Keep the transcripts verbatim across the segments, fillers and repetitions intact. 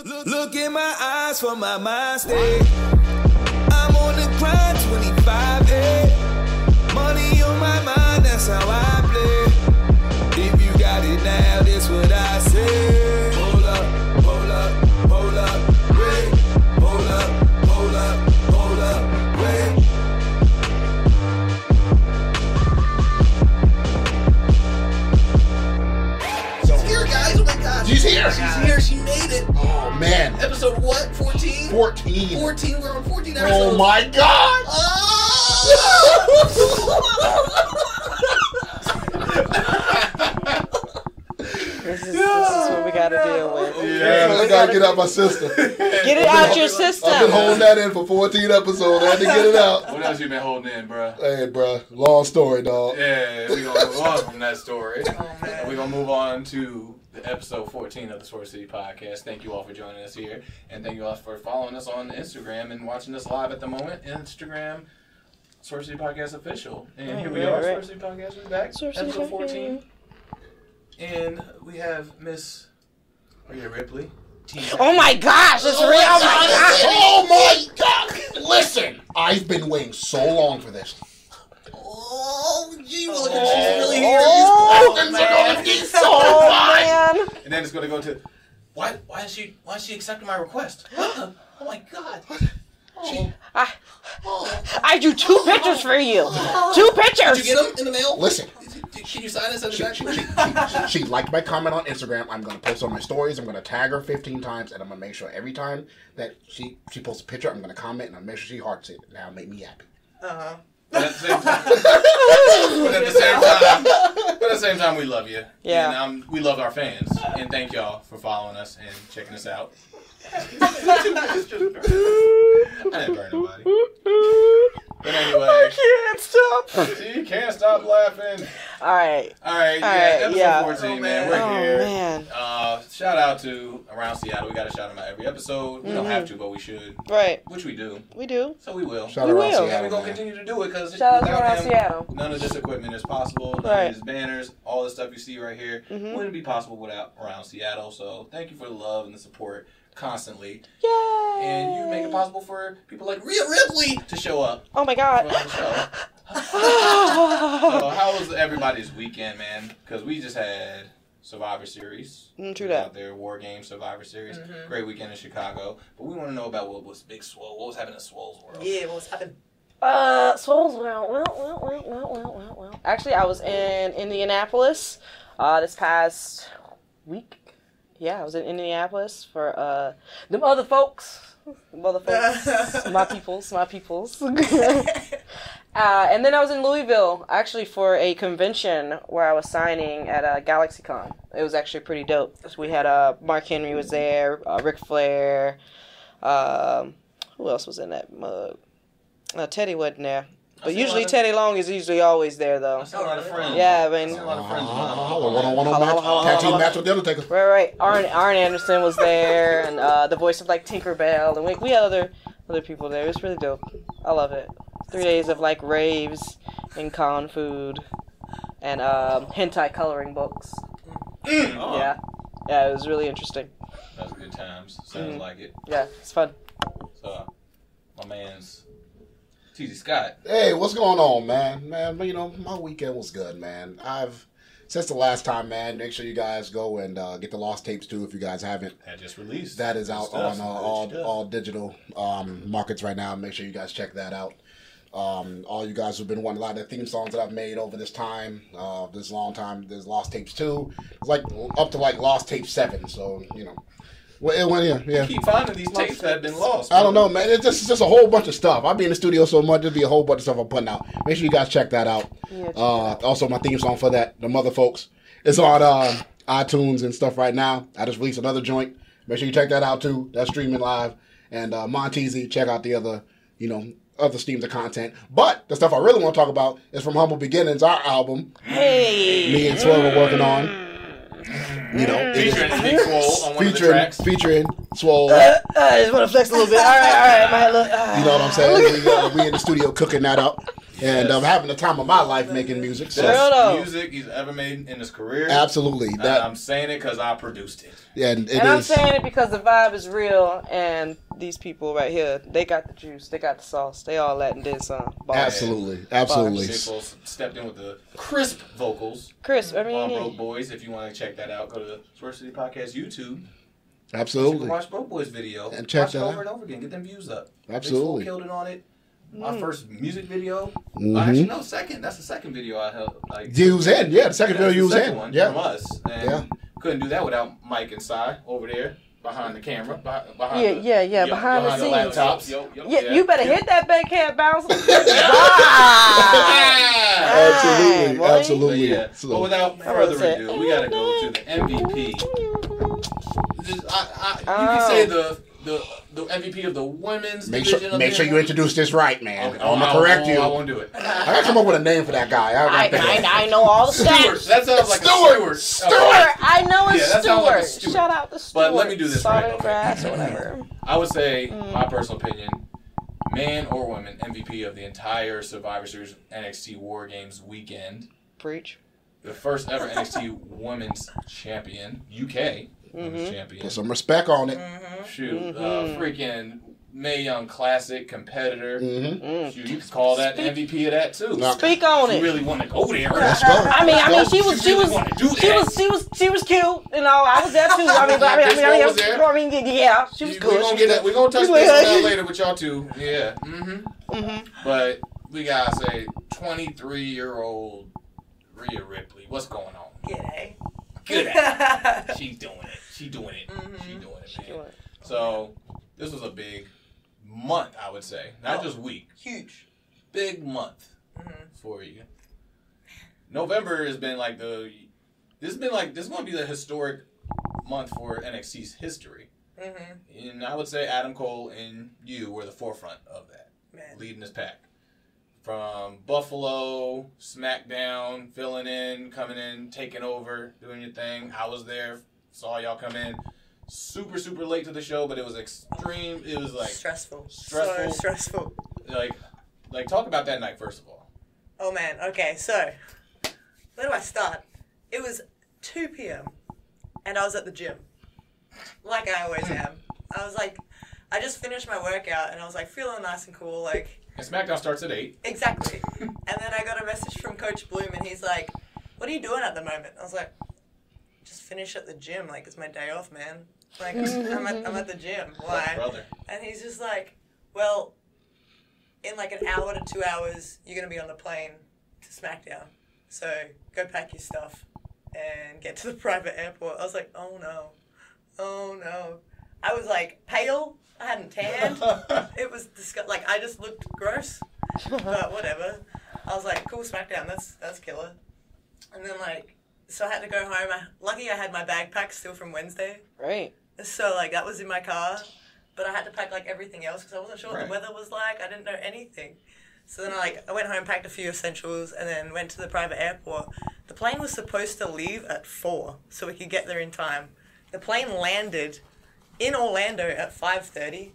look, look in my eyes for my mind state. I'm on the grind, twenty-five eight. Money on my mind, that's how I play. If you got it now, that's what I say. Hold up, hold up, hold up, wait. Hold up, hold up, hold up, wait. She's here, guys. Oh my God. She's here. She's here. She made it. Oh man. Episode what? fourteen? fourteen. fourteen. We're on fourteen episodes. Oh my God. This is, this is what we gotta deal with. Yeah, I gotta get out my system. Get it out your system. I've been holding that in for fourteen episodes. I had to get it out. What else you been holding in, bro? Hey, bro. Long story, dog. Yeah, we gonna move on from that story. Oh, man. We're gonna move on to the episode fourteen of the Source City Podcast. Thank you all for joining us here, and thank you all for following us on Instagram and watching us live at the moment. Instagram, Source City Podcast official, and right, here we right, are. right. Source City Podcast is back. Source City episode fourteen, and we have Miss Rhea Ripley. Oh my gosh, it's real. Oh my gosh. Oh my God. Listen, I've been waiting so long for this. Oh, gee, Willikers, she's really here. Oh, These Questions are gonna be so Oh fun. man. And then it's gonna go to why? Why is she? Why is she accepting my request? Oh my God. She, I, I drew two pictures for you. Two pictures. Did you get them in the mail? Listen. Can you sign and send it She, back she, to me? she, she, she liked my comment on Instagram. I'm going to post on my stories. I'm going to tag her fifteen times, and I'm going to make sure every time that she, she posts a picture, I'm going to comment, and I'll make sure she hearts it. That'll make me happy. Uh-huh. But at the same time, but at the same time, but at the same time, we love you. Yeah. And um, we love our fans, and thank y'all for following us and checking us out. I didn't burn nobody. But anyway, I can't stop. see, you can't stop laughing. All right. All right, yeah, right, episode yeah. fourteen, Oh, man. man. We're Oh here. man. Uh, shout out to Around Seattle. We got to shout them out every episode. We don't Mhm. have to, but we should, Right. which we do. We do. So we will. Shout We out will. Seattle, And we're man. going to continue to do it because Shout out to without Around them, Seattle. none of this equipment is possible. None Right. of these banners, all the stuff you see right here, Mhm. wouldn't be possible without Around Seattle. So thank you for the love and the support constantly. Yay. And you make it possible for people like Rhea Ripley. to show up Oh my for the God. show. So how was everybody's weekend, man? Because we just had Survivor Series. Mm, true We was that. Out there, War Games, Survivor Series. Mhm. Great weekend in Chicago. But we want to know about what was Big Swole. What was happening in Swole's world? Yeah, what was happening? Uh, Souls. Well, well, well, well, well, well, well, well. Actually, I was in Indianapolis, uh, this past week. Yeah, I was in Indianapolis for uh, them other folks, them other folks, my peoples, my peoples. Uh, and then I was in Louisville, actually, for a convention where I was signing at uh, GalaxyCon. It was actually pretty dope. So we had uh, Mark Henry was there, uh, Ric Flair. Um, who else was in that mug? Uh, Teddy wasn't there. I But see a usually lot of- Teddy Long is usually always there, though. I saw a lot of friends. Yeah, I I mean, see a lot of friends. Oh, one-on-one Holla, match. holla, Tag team holla. match with the Undertaker. right, right. Arn, Arn Anderson was there, and uh, the voice of like Tinkerbell, and we, we had other other people there. It was really dope. I love it. Three days of like raves and con food and um, hentai coloring books. Oh, Yeah, yeah, it was really interesting. That was good times. Sounds Mhm. like it. Yeah, it's fun. So, my man's T Z Scott. Hey, what's going on, man? Man, you know, my weekend was good, man. I've, since the last time, man, make sure you guys go and uh, get the Lost Tapes, too, if you guys haven't. That just released. That is Good out stuff. on uh, Good all stuff. all digital um, markets right now. Make sure you guys check that out. Um, all you guys who've been wanting a lot of the theme songs that I've made over this time, uh, this long time. There's Lost Tapes two. It's like up to like Lost Tape seven. So you know, well, it went yeah, yeah. Keep finding these tapes that have been lost. I don't know, man. It's just, it's just a whole bunch of stuff. I'll be in the studio so much. There'll be a whole bunch of stuff I'm putting out. Make sure you guys check that out. Yeah, check Uh, also, my theme song for that, The Mother Folks, it's on uh, iTunes and stuff right now. I just released another joint. Make sure you check that out too. That's streaming live. And uh, Monteezy, check out the other, you know, other streams of content. But the stuff I really want to talk about is from Humble Beginnings, our album. Hey. Me and Swole are working on. You know, it is Featuring Big Swole on one of the featuring tracks. featuring Swole. Uh, I just want to flex a little bit. All right, all right, my look. Uh, You know what I'm saying? We, uh, we in the studio cooking that up. and Yes. I'm having the time of my life making music. So Real though. Best music he's ever made in his career. absolutely, And that I'm saying it because I produced it. and it And I'm is- saying it because the vibe is real, and these people right here, they got the juice, they got the sauce, they all that and then some. Bars. absolutely, absolutely. J. Cole stepped in with the crisp vocals. Chris, I On mean, Broke Boys. If you want to check that out, go to the Source City Podcast YouTube. You Absolutely. can watch Broke Boys video. And check watch that it over out. and over again. Get them views up. Absolutely. Big Fool killed it on it. My first music video. Mhm. Uh, actually, no, second. That's the second video I held. Like, You was in, yeah. The second that's video you the was second in, one yeah. from us. And Yeah. couldn't do that without Mike and Cy over there behind the camera. Behind, behind Yeah, the, yeah, yeah, behind the the scenes. laptops. Yo, yo, yeah, you better hit that backhand bounce. Absolutely, boy. But absolutely. yeah, So- but without I further would've said, ado, we gotta go to the M V P. Just, I, I, you Oh. can say the the the M V P of the women's make division. sure, of make the sure you introduce this right, man. Okay, I'm gonna I- correct I, you. I I won't do it. gotta come up with a name for that guy. I, I, gotta think of- I, I know all the Stewart. stats. That sounds like Stewart. a Stewart. Stewart. Stewart, I know it's Yeah, that sounds Stewart. like a Stewart. Shout out to Stewart. But let me do this Salt right, and okay. grass or whatever. I would say, Mm. my personal opinion, man or woman, M V P of the entire Survivor Series N X T War Games weekend. Preach. The first ever N X T Women's Champion, U K Women's Mhm. Champion. Put some respect on it. Shoot, uh, Mhm. freaking Mae Young Classic competitor. Mm-hmm. Mm. Shoot, you could call that Speak- M V P of that too. No. Speak on She it. really want to go there. Let's go. I mean, I mean, she Let's was, She she really was, wanna do she that. was, she was, she was cute. You know, I was there too. I mean, but I mean, I mean, I mean, was there? I mean, yeah, she was We- good. We're gonna She get was that. We're gonna touch She this was- on that later with y'all too. Yeah. Mm-hmm. Mhm. But we gotta say, twenty-three-year-old Rhea Ripley. What's going on? G'day. Good at it. She's doing it. She's doing it. Mhm. She's doing it, She man. doing it. So this was a big month, I would say, not Oh. just week. Huge. Big month Mhm. for you. November has been like the. This has been like this is going to be the historic month for N X T's history, Mhm. and I would say Adam Cole and you were the forefront of that, Man. leading this pack. From Buffalo, SmackDown, filling in, coming in, taking over, doing your thing. I was there, saw y'all come in. Super, super late to the show, but it was extreme. It was like, stressful. stressful. So stressful. like, like talk about that night first of all. Oh man. Okay, so where do I start? It was two p.m. and I was at the gym, like I always am. I was like, I just finished my workout and I was like feeling nice and cool, like. And SmackDown starts at eight. Exactly. And then I got a message from Coach Bloom and he's like, what are you doing at the moment? I was like, just finish at the gym. Like, it's my day off, man. Like, I'm at, I'm at the gym. Why? Brother. And he's just like, well, in like an hour to two hours, you're going to be on the plane to SmackDown. So go pack your stuff and get to the private airport. I was like, oh no. Oh no. I was like pale. I hadn't tanned. It was disgusting. Like, I just looked gross. But whatever. I was like, cool, SmackDown. That's that's killer. And then, like, so I had to go home. I, lucky I had my bag packed still from Wednesday. Right. So, like, that was in my car. But I had to pack, like, everything else because I wasn't sure what Right. the weather was like. I didn't know anything. So then, I, like, I went home, packed a few essentials, and then went to the private airport. The plane was supposed to leave at four so we could get there in time. The plane landed in Orlando at five thirty.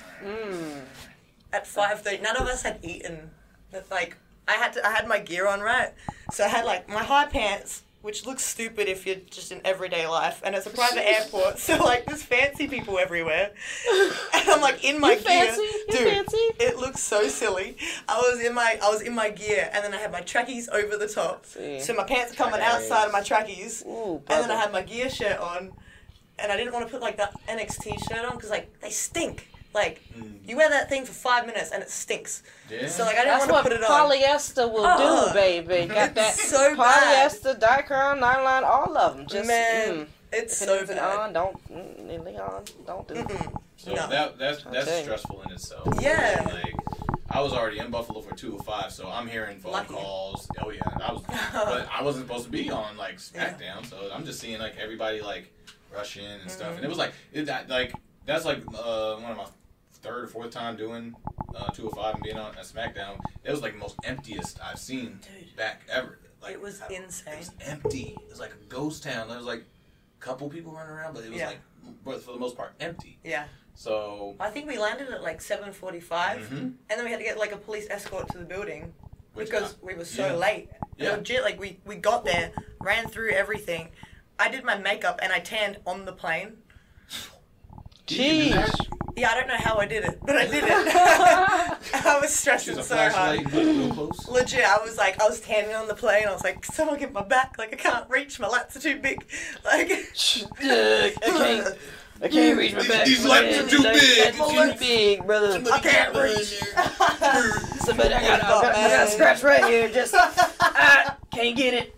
Mm. At five thirty, none of us had eaten. It's like, I had to, I had my gear on, right? So I had, like, my high pants, which looks stupid if you're just in everyday life, and it's a private airport, so, like, there's fancy people everywhere. And I'm, like, in my You gear. fancy? You Dude, fancy? it looks so silly. I was in my, I was in my gear, and then I had my trackies over the top. See. So my pants are coming outside of my trackies. Ooh, And then I brother. had my gear shirt on, and I didn't want to put, like, that N X T shirt on, because, like, they stink. Like, you wear that thing for five minutes, and it stinks. Yeah. So, like, I didn't That's want what to put it on. polyester will Oh, do, baby. Got that it's so bad. polyester, dicron, nylon, all of them. Just Man, mm. it's If so it isn't bad. on, don't mm, anything on, don't do. Mm-mm. So No. that that's I'll that's tell you. stressful in itself. Yeah. Like, I was already in Buffalo for two oh five, so I'm hearing phone Lucky. calls. Oh yeah, I was, but I wasn't supposed to be on like SmackDown, so I'm just seeing like everybody like rush in and stuff, and it was like it, that like that's like uh, one of my third or fourth time doing uh, two oh five and being on at SmackDown. It was like the most emptiest I've seen Dude. back ever. Like, It was I- insane. It was empty. It was like a ghost town. There was like a couple people running around, but it was Yeah. like, but for the most part, empty. Yeah. So I think we landed at, like, seven forty-five, Mhm. and then we had to get, like, a police escort to the building. Which because I- we were so yeah. late. Yeah. Legit, like we, we got there, ran through everything. I did my makeup and I tanned on the plane. Did you do that? Jeez. Yeah, I don't know how I did it, but I did it. I was She stressing was a so hard. flashlight, but real close. Legit, I was like, I was tanning on the plane. I was like, someone get my back. Like, I can't reach. My lats are too big. Like, I can't. I can't reach my back. These legs are too big. Too big, brother. I can't reach. Somebody, I got, I got, I got a scratch right here. Just, I can't get it.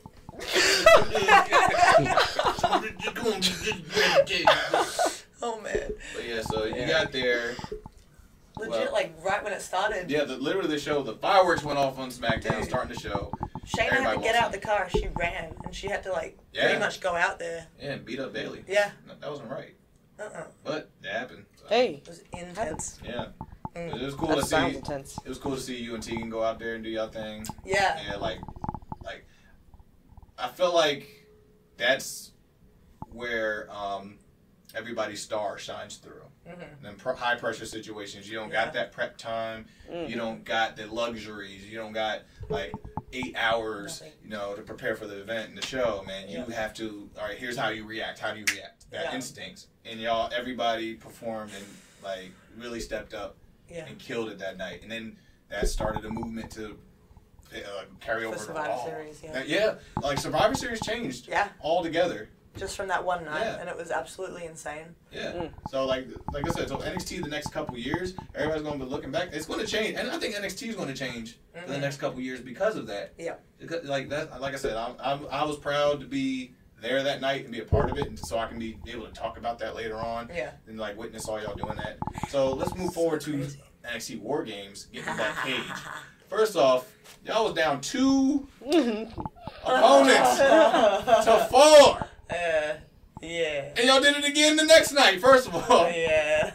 Oh man. But yeah, so you got there. Legit, Well, like right when it started. Yeah, the, literally the show, the fireworks went off on SmackDown, Dude. starting the show. Shayna had to Everybody get wants out the car. She ran, and she had to like Yeah. pretty much go out there. Yeah, and beat up Bailey. Yeah. No, that wasn't right, Uh uh but it happened. So, Hey, It was intense. Yeah, Mm. it was cool that to sounds see. intense. It was cool to see you and Tegan go out there and do your thing. Yeah. Yeah, like, like, I feel like that's where um, everybody's star shines through. Mm-hmm. In pr- high pressure situations, you don't Yeah. got that prep time. Mm. You don't got the luxuries. You don't got like eight hours, Nothing. you know, to prepare for the event and the show. Man, you Yeah. have to. All right, here's how you react. How do you react? That Yeah. instincts, and y'all, everybody performed and like really stepped up Yeah. and killed it that night. And then that started a movement to uh, carry For over to Survivor Raw. Series, yeah. That- yeah, like Survivor Series changed Yeah. altogether. Just from that one night, Yeah. and it was absolutely insane. Yeah. Mm. So like like I said, so N X T the next couple years, everybody's gonna be looking back. It's gonna change, and I think N X T is gonna change for the Mhm. next couple years because of that. Yeah. Because like that, like I said, I'm, I'm I was proud to be there that night and be a part of it, and so I can be able to talk about that later on Yeah. and like witness all y'all doing that. So let's move forward to Crazy. N X T War Games, getting backstage. First off, y'all was down two opponents to four. Uh, yeah. And y'all did it again the next night, first of all. Yeah.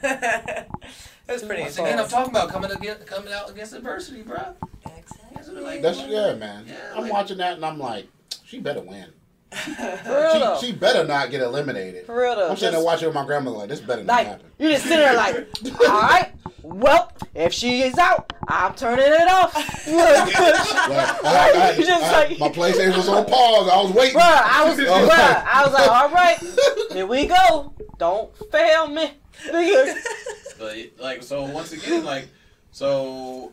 It was pretty Once intense. again, I'm talking about coming against, coming out against adversity, bro. Exactly. Like, That's yeah, man. Yeah, I'm like- watching that and I'm like, she better win. For real though. She, she better not get eliminated. For real though. I'm sitting there Just- watching with my grandmother like, this better not Like, happen. you just sit there like, alright, well, if she is out, I'm turning it off. Like, I, I, I, You just I- like- my PlayStation was on pause. I was waiting. Bruh, I was, bruh, I was like, alright, here we go. Don't fail me. But like, so once again, like, so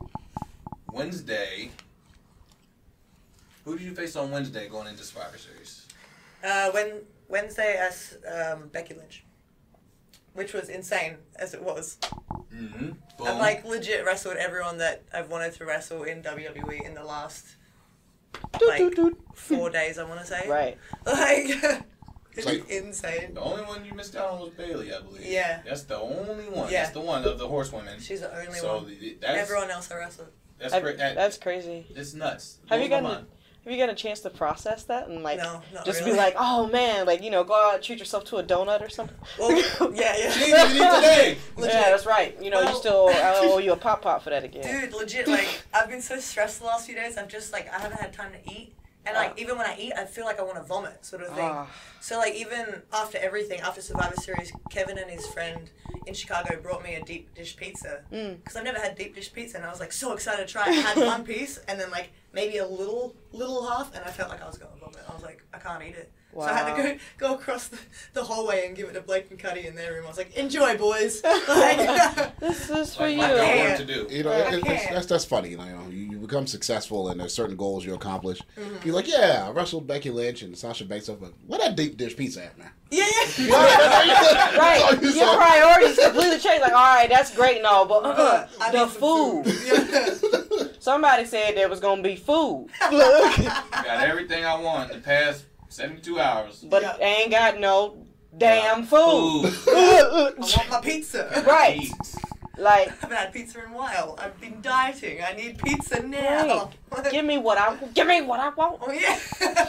Wednesday. Who did you face on Wednesday going into Survivor Series? Uh, when Wednesday as um, Becky Lynch, which was insane as it was. Mm-hmm. I've like legit wrestled everyone that I've wanted to wrestle in W W E in the last like four days. I want to say. Right. Like it's like- insane. The only one you missed out on was Bailey, I believe. Yeah. That's the only one. Yeah. That's the one of the horsewomen. She's the only So one. the, that's Everyone else I wrestled. that's Have- great. That, That's crazy. it's nuts. Have you Blows my gotten mind. have you gotten a chance to process that and like No, not just really. be like, oh man, like you know, go out, treat yourself to a donut or something. Well, yeah, yeah. She didn't even eat today. Legit. Yeah, that's right. You know, you Well- still I owe you a pop pop for that again. Dude, legit, like, I've been so stressed the last few days, I'm just, like, I haven't had time to eat. And, like, Ah. even when I eat, I feel like I want to vomit, sort of thing. Ah. So, like, even after everything, after Survivor Series, Kevin and his friend in Chicago brought me a deep dish pizza. Mm. Because I've never had deep dish pizza, and I was, like, so excited to try it. I had one piece, and then, like, maybe a little, little half, and I felt like I was going to vomit. I was like, I can't eat it. So I had to Wow. go go across the, the hallway and give it to Blake and Cuddy in their room. I was like, enjoy, boys. Like, This is for Like, you. like I got Yeah. work to do. You know, I it, it's, can't. that's that's funny. You know, you, you become successful and there's certain goals you accomplish. Mm-hmm. You're like, yeah, I wrestled Becky Lynch and Sasha Banks up, but where that deep dish pizza at, man? yeah, yeah. Right. That's all you Your saw. priorities completely change. Like, all right, that's great and all, but uh, I the need some food. Yeah. Somebody said there was gonna be food, Got everything I want in the past seventy-two hours. but Yeah. ain't got no damn food. I want my pizza. Right. Eat. Like, I haven't had pizza in a while. I've been dieting. I need pizza now. give me what I give me what I want. Oh yeah.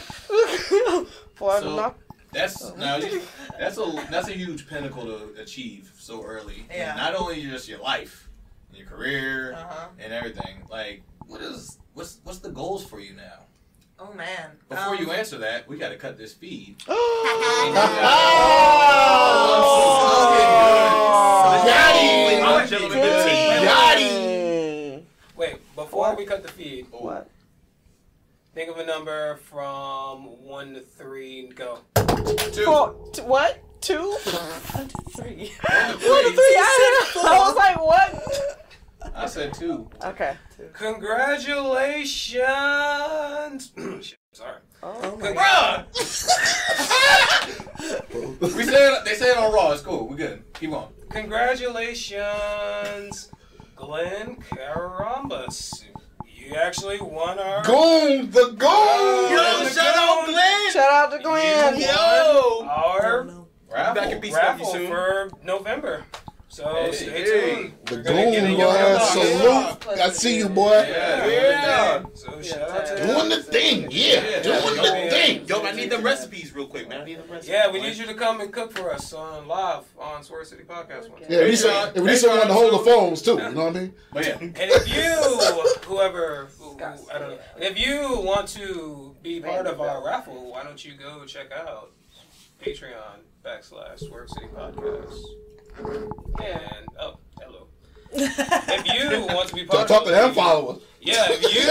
For So- not That's now you- that's a that's a huge pinnacle to achieve so early. Yeah. And not only just your life, your career, Uh-huh. and everything. Like, what is what's what's the goals for you now? Oh man. Before Um, you answer that, we got to cut this feed. Yachty! Ladies and gentlemen, the tea. Yachty! Dang. Wait, before we cut the feed, What? number from one to three. Go. Two. Four, t- what? Two? One, two, three. One to One to three. three. I, I was like, what? I said two. Okay. Congratulations. Shit, sorry. Oh, my Bruh. We said they say it on Raw. It's cool. We good. Keep on. Congratulations, Glenn Carambas. You actually won our. Goon, the goon. Yo, shout out Glenn. Shout out to Glenn. You Yo. won our Raffle. Back and be stuff you raffle soon. for November. So Hey, stay hey. tuned. The We're gonna get in goon, your boy. inbox. Salute. I see you, boy. Yeah. Yeah. So shout out to Doing the thing. Yeah. Yeah. Doing the thing. Yo, I need the recipes real quick, man. I need the recipes. Yeah, we need you to come and cook for us on live on Swerve City Podcast one time. Yeah, we need some- we need someone to hold the phones too. You know what I mean? But yeah. And if you, whoever, who, who, I don't know, if you want to be part of our raffle, why don't you go check out Patreon backslash Swerve City Podcast. And, oh, hello. If you want to be part Talk of to them followers. Yeah, if you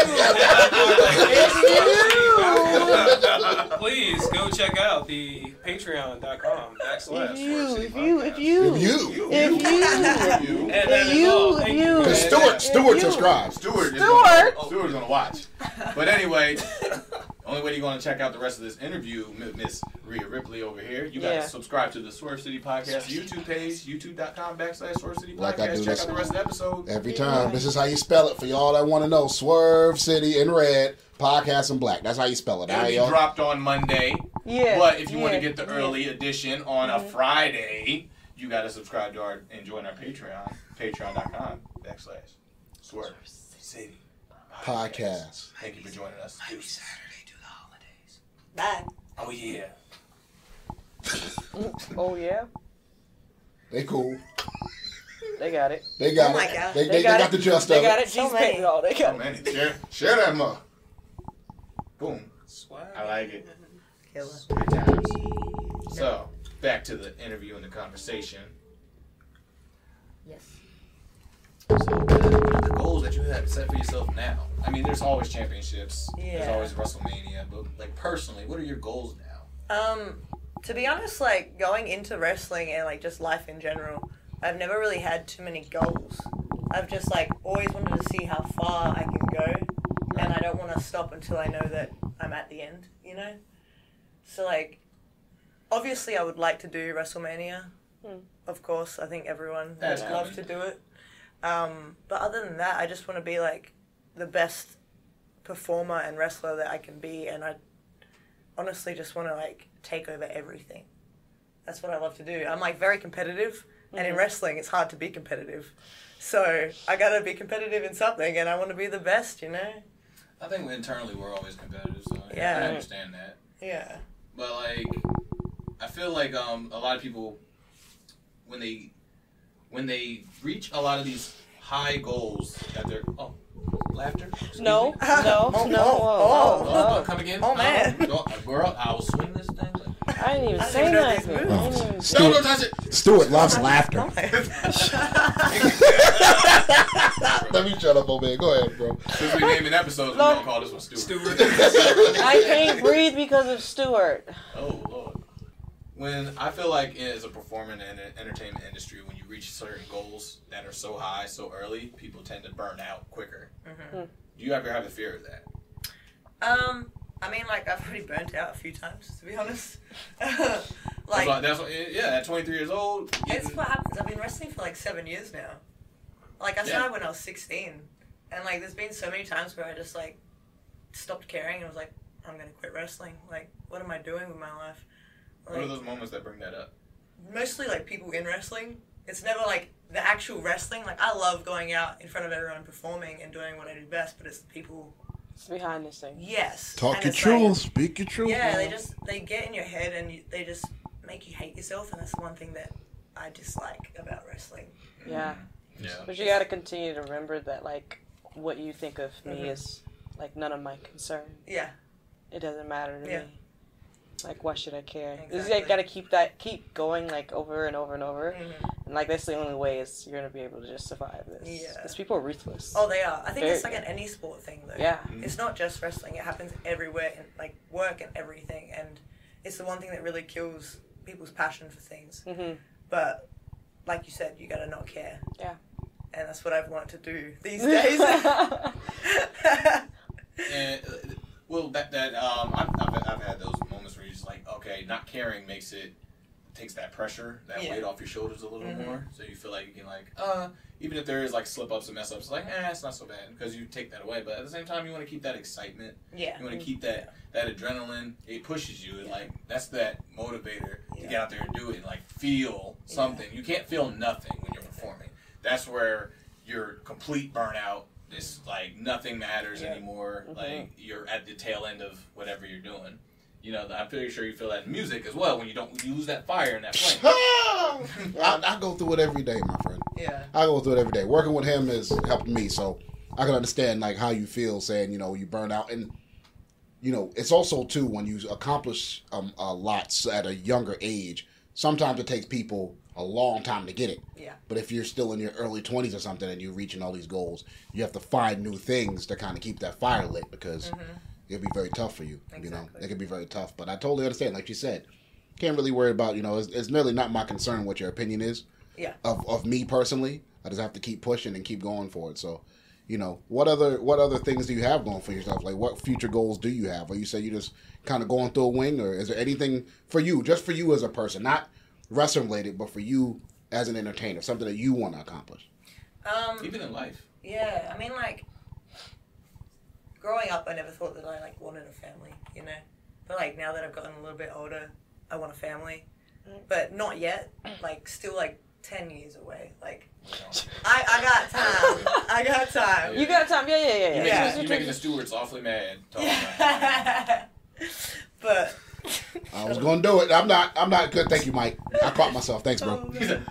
want to please go check out the patreon.com backslash If you, Swerve City if you, if Podcast. you, If you. if you, You. And that if is you, all. if Thank you. you. And man. Stuart, Stuart you. subscribes. Stewart. is Stewart. Gonna, Stewart's gonna watch. But anyway, only way you're gonna check out the rest of this interview, M- Miss Rhea Ripley over here, you gotta Yeah. subscribe to the Swerve City Podcast YouTube page, youtube.com backslash Swerve City Podcast. Like I do check this out the rest of the episode. Every time. This is how you spell it for y'all that want to know. Swerve City in red, podcast in black. That's how you spell it. All It'll right, be y'all? dropped on Monday. yeah. But if you want to yeah, get the yeah. early edition on a Friday, you gotta subscribe to our and join our Patreon, patreon.com backslash Swerve City Podcast. Thank you for joining us. Saturday to the holidays. Bye. Oh, yeah. Oh yeah, They cool. they got it. They got Oh my it. God. They, they, They they got got it. the gist They of got it. it. So She's many. paid it all. They got Oh, it. man, share, share that mug. Boom. Swag. I like it. Killer. Good times. So, back to the interview and the conversation. Yes. So, what are the, what are the goals that you have set for yourself now? I mean, there's always championships. There's Yeah. always WrestleMania. But, like, personally, what are your goals now? Um, to be honest, like going into wrestling and like just life in general, I've never really had too many goals. I've just like always wanted to see how far I can go, and I don't want to stop until I know that I'm at the end. You know. So like, obviously, I would like to do WrestleMania. Hmm. Of course, I think everyone That's would love coming. to do it. Um, but other than that, I just want to be like the best performer and wrestler that I can be, and I honestly just want to like take over everything. That's what I love to do. I'm like very competitive, and in wrestling it's hard to be competitive. So I gotta be competitive in something, and I want to be the best, you know? I think internally we're always competitive, so Yeah. I understand that. Yeah. But like, I feel like um a lot of people when they when they reach a lot of these high goals that they're oh laughter. Excuse No, me? no, Oh, no. oh, whoa, Oh, whoa, oh, come again? Oh, man. No, no, girl, I will swing this thing. Like, I didn't even I say didn't know these nothing. I didn't even say no, don't touch it. Stuart loves laughter. Oh my- Let me shut up, over here. Go ahead, bro. Since we name an episode, we're Look. gonna call this one stupid. I can't breathe because of Stuart. Oh Lord. When I feel like as a performer in the entertainment industry, when you reach certain goals that are so high so early, people tend to burn out quicker. Mhm. Do you ever have the fear of that? Um, I mean, like I've already burnt out a few times, to be honest. That's like, why- that's what, yeah, at twenty-three years old. it's getting- what happens. I've been wrestling for like seven years now. Like I Yeah. started when I was sixteen, and like there's been so many times where I just like stopped caring and was like, I'm gonna quit wrestling. Like, what am I doing with my life? What are Like, those moments that bring that up? mostly like people in wrestling. It's never like the actual wrestling. Like I love going out in front of everyone and performing and doing what I do best, but it's the people. It's behind this thing. Yes. Talk and your it's like- truth. Speak your truth. Yeah, they just they get in your head and you, they just make you hate yourself, and that's one thing that I dislike about wrestling. Yeah. Yeah. But you got to continue to remember that, like, what you think of me Mhm. is, like, none of my concern. Yeah. It doesn't matter to Yeah. me. like, why should I care? Exactly. It's like, gotta keep that, keep going, like, over and over and over. Mm-hmm. And, like, that's the only way is you're gonna be able to just survive this. Yeah. Because people are ruthless. Oh, they are. I think Very- it's like an any sport thing, though. Yeah. It's not just wrestling. It happens everywhere, in like work and everything. And it's the one thing that really kills people's passion for things. Mm-hmm. But like you said, you gotta not care. Yeah. And that's what I've learned to do these days. And uh, well, that that um, I've, I've I've had those moments where you're just like, okay, not caring makes it takes that pressure, that Yeah. weight off your shoulders a little Mhm. more. So you feel like you can like, uh, even if there is like slip ups and mess ups, it's like, eh, it's not so bad because you take that away. But at the same time, you want to keep that excitement. Yeah. You want to keep that that adrenaline. It pushes you. And like that's that motivator to Yeah. get out there and do it and like feel something. You can't feel nothing when you're performing. That's where you're complete burnout. This like nothing matters Yeah. anymore. Mhm. Like you're at the tail end of whatever you're doing. You know, I'm pretty sure you feel that in music as well when you don't you lose that fire and that flame. I, I go through it every day, my friend. Yeah. I go through it every day. Working with him is helping me, so I can understand like how you feel saying, you know, you burn out. And you know, it's also too when you accomplish um, a lot at a younger age, sometimes it takes people a long time to get it. Yeah. But if you're still in your early twenties or something and you're reaching all these goals, you have to find new things to kind of keep that fire lit because Mm-hmm. it'll be very tough for you. You know, Exactly. it can be very tough. But I totally understand. Like you said, can't really worry about, you know, it's, it's really not my concern what your opinion is. Yeah. Of of me personally, I just have to keep pushing and keep going for it. So, you know, what other what other things do you have going for yourself? Like, what future goals do you have? Or you say you just kind of going through a wing, or is there anything for you, just for you as a person, not wrestling related, but for you as an entertainer, something that you want to accomplish? Um. Even in life. Yeah. I mean, like, growing up, I never thought that I like wanted a family. You know. But like now that I've gotten a little bit older, I want a family. But not yet. Like still like ten years away. Like I, I got time. I got time. You got time? Yeah, yeah, yeah. You're yeah. making, Yeah. the, you're making the stewards awfully mad. Talking about it. But I was going to do it. I'm not. I'm not good. Thank you, Mike. I caught myself. Thanks, bro. He's like,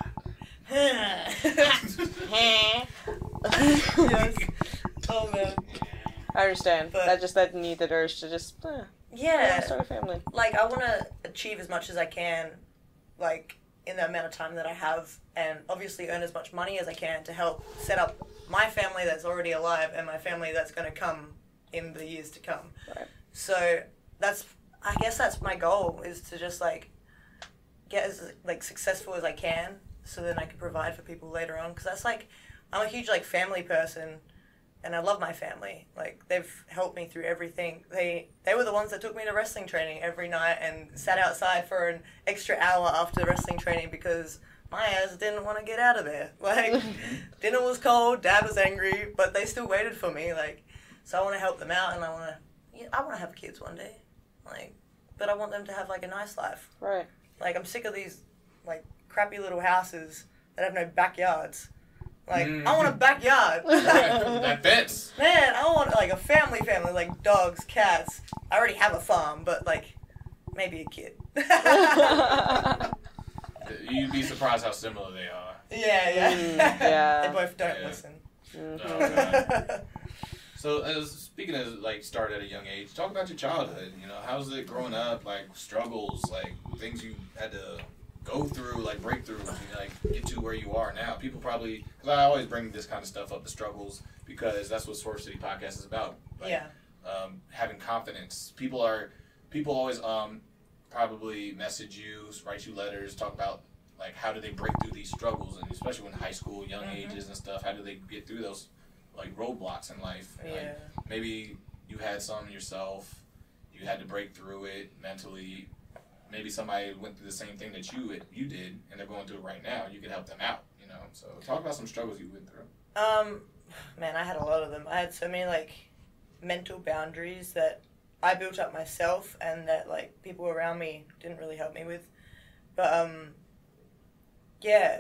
yes. Oh man. I understand. But- that just that need, that urge to just eh, I wanna Yeah. start a family. Like I want to achieve as much as I can, like in the amount of time that I have, and obviously earn as much money as I can to help set up my family that's already alive and my family that's going to come in the years to come. Right. So that's, I guess that's my goal, is to just like get as like successful as I can, so then I can provide for people later on. Because that's like, I'm a huge like family person, and I love my family. Like they've helped me through everything. They they were the ones that took me to wrestling training every night and sat outside for an extra hour after wrestling training because my ass didn't want to get out of there. Like dinner was cold, dad was angry, but they still waited for me. Like, so I want to help them out, and I want to, yeah, I want to have kids one day. Like, but I want them to have like a nice life. Right. Like, I'm sick of these like crappy little houses that have no backyards. Like, Mm. I want a backyard. that fence. Man, I want like a family family, like dogs, cats. I already have a farm, but like maybe a kid. yeah, You'd be surprised how similar they are. yeah. Mm, yeah. They both don't Yeah. listen. Mhm. Oh, God. So, as speaking of like start at a young age, talk about your childhood. You know, how's it growing up? Like struggles, like things you had to go through, like breakthroughs, and like get to where you are now. People probably, because I always bring this kind of stuff up, the struggles, because that's what Source City Podcast is about. Like, Yeah. Um, having confidence. People are, people always um probably message you, write you letters, talk about like how do they break through these struggles, and especially when high school, young Mhm. ages and stuff. How do they get through those like roadblocks in life? Yeah. Like, maybe you had some yourself. You had to break through it mentally. Maybe somebody went through the same thing that you you did, and they're going through it right now. You could help them out. You know. So talk about some struggles you went through. Um, man, I had a lot of them. I had so many like mental boundaries that I built up myself, and that like people around me didn't really help me with. But um, yeah,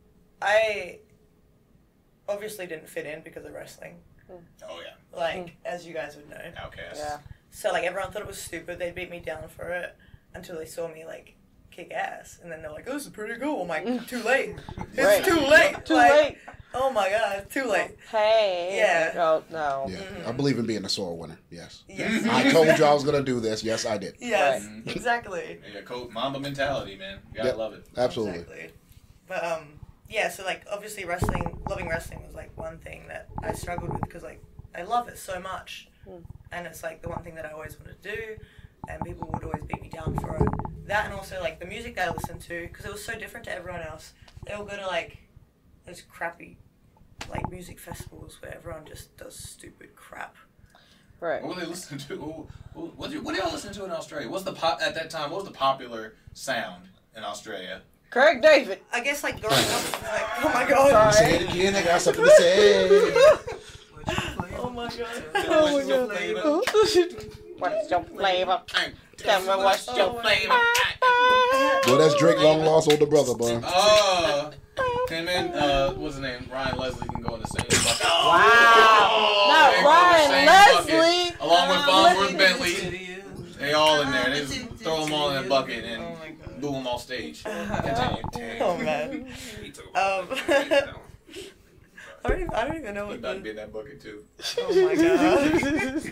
I obviously didn't fit in because of wrestling. Oh yeah. Like as you guys would know. Outcast. Yeah. So like everyone thought it was stupid. They beat me down for it until they saw me like kick ass, and then they're like, "Oh, this is pretty cool." I'm like, "Too late. It's Right. too late. Too Like, late. Oh my God, too late. Hey. Yeah. Oh, no. Yeah, Mm-hmm. I believe in being a sore winner. Yes. Yes. I told you I was gonna do this. Yes, I did. Yes, Right. exactly. Yeah, coach, Mamba mentality, man. You gotta Yep. love it. Absolutely. Exactly. But um, yeah. So like, obviously, wrestling, loving wrestling was like one thing that I struggled with because like I love it so much, and it's like the one thing that I always wanted to do, and people would always beat me down for it. That and also like the music that I listened to because it was so different to everyone else. They all go to like those crappy like music festivals where everyone just does stupid crap. Right. What were they listening to? Who- who- What do what do y'all listen to in Australia? What's the pop at that time? What was the popular sound in Australia? Craig David. I guess like growing up, it was like, oh my God. Say it again. I got something to say. Oh my God. Oh my God. What's your flavor? Tell me what's your flavor. Well, that's Drake long lost older brother, boy. Oh, him and uh, what's his name? Ryan Leslie can go in the same bucket. Wow. Not They go in the Ryan same Leslie. bucket, along with Farnsworth Bentley. They all in there. They just throw them all in a bucket and Oh my God. boo them off stage. Continue. Oh man. Um, I don't even, I don't even know He what about to be the, in that bucket too. oh my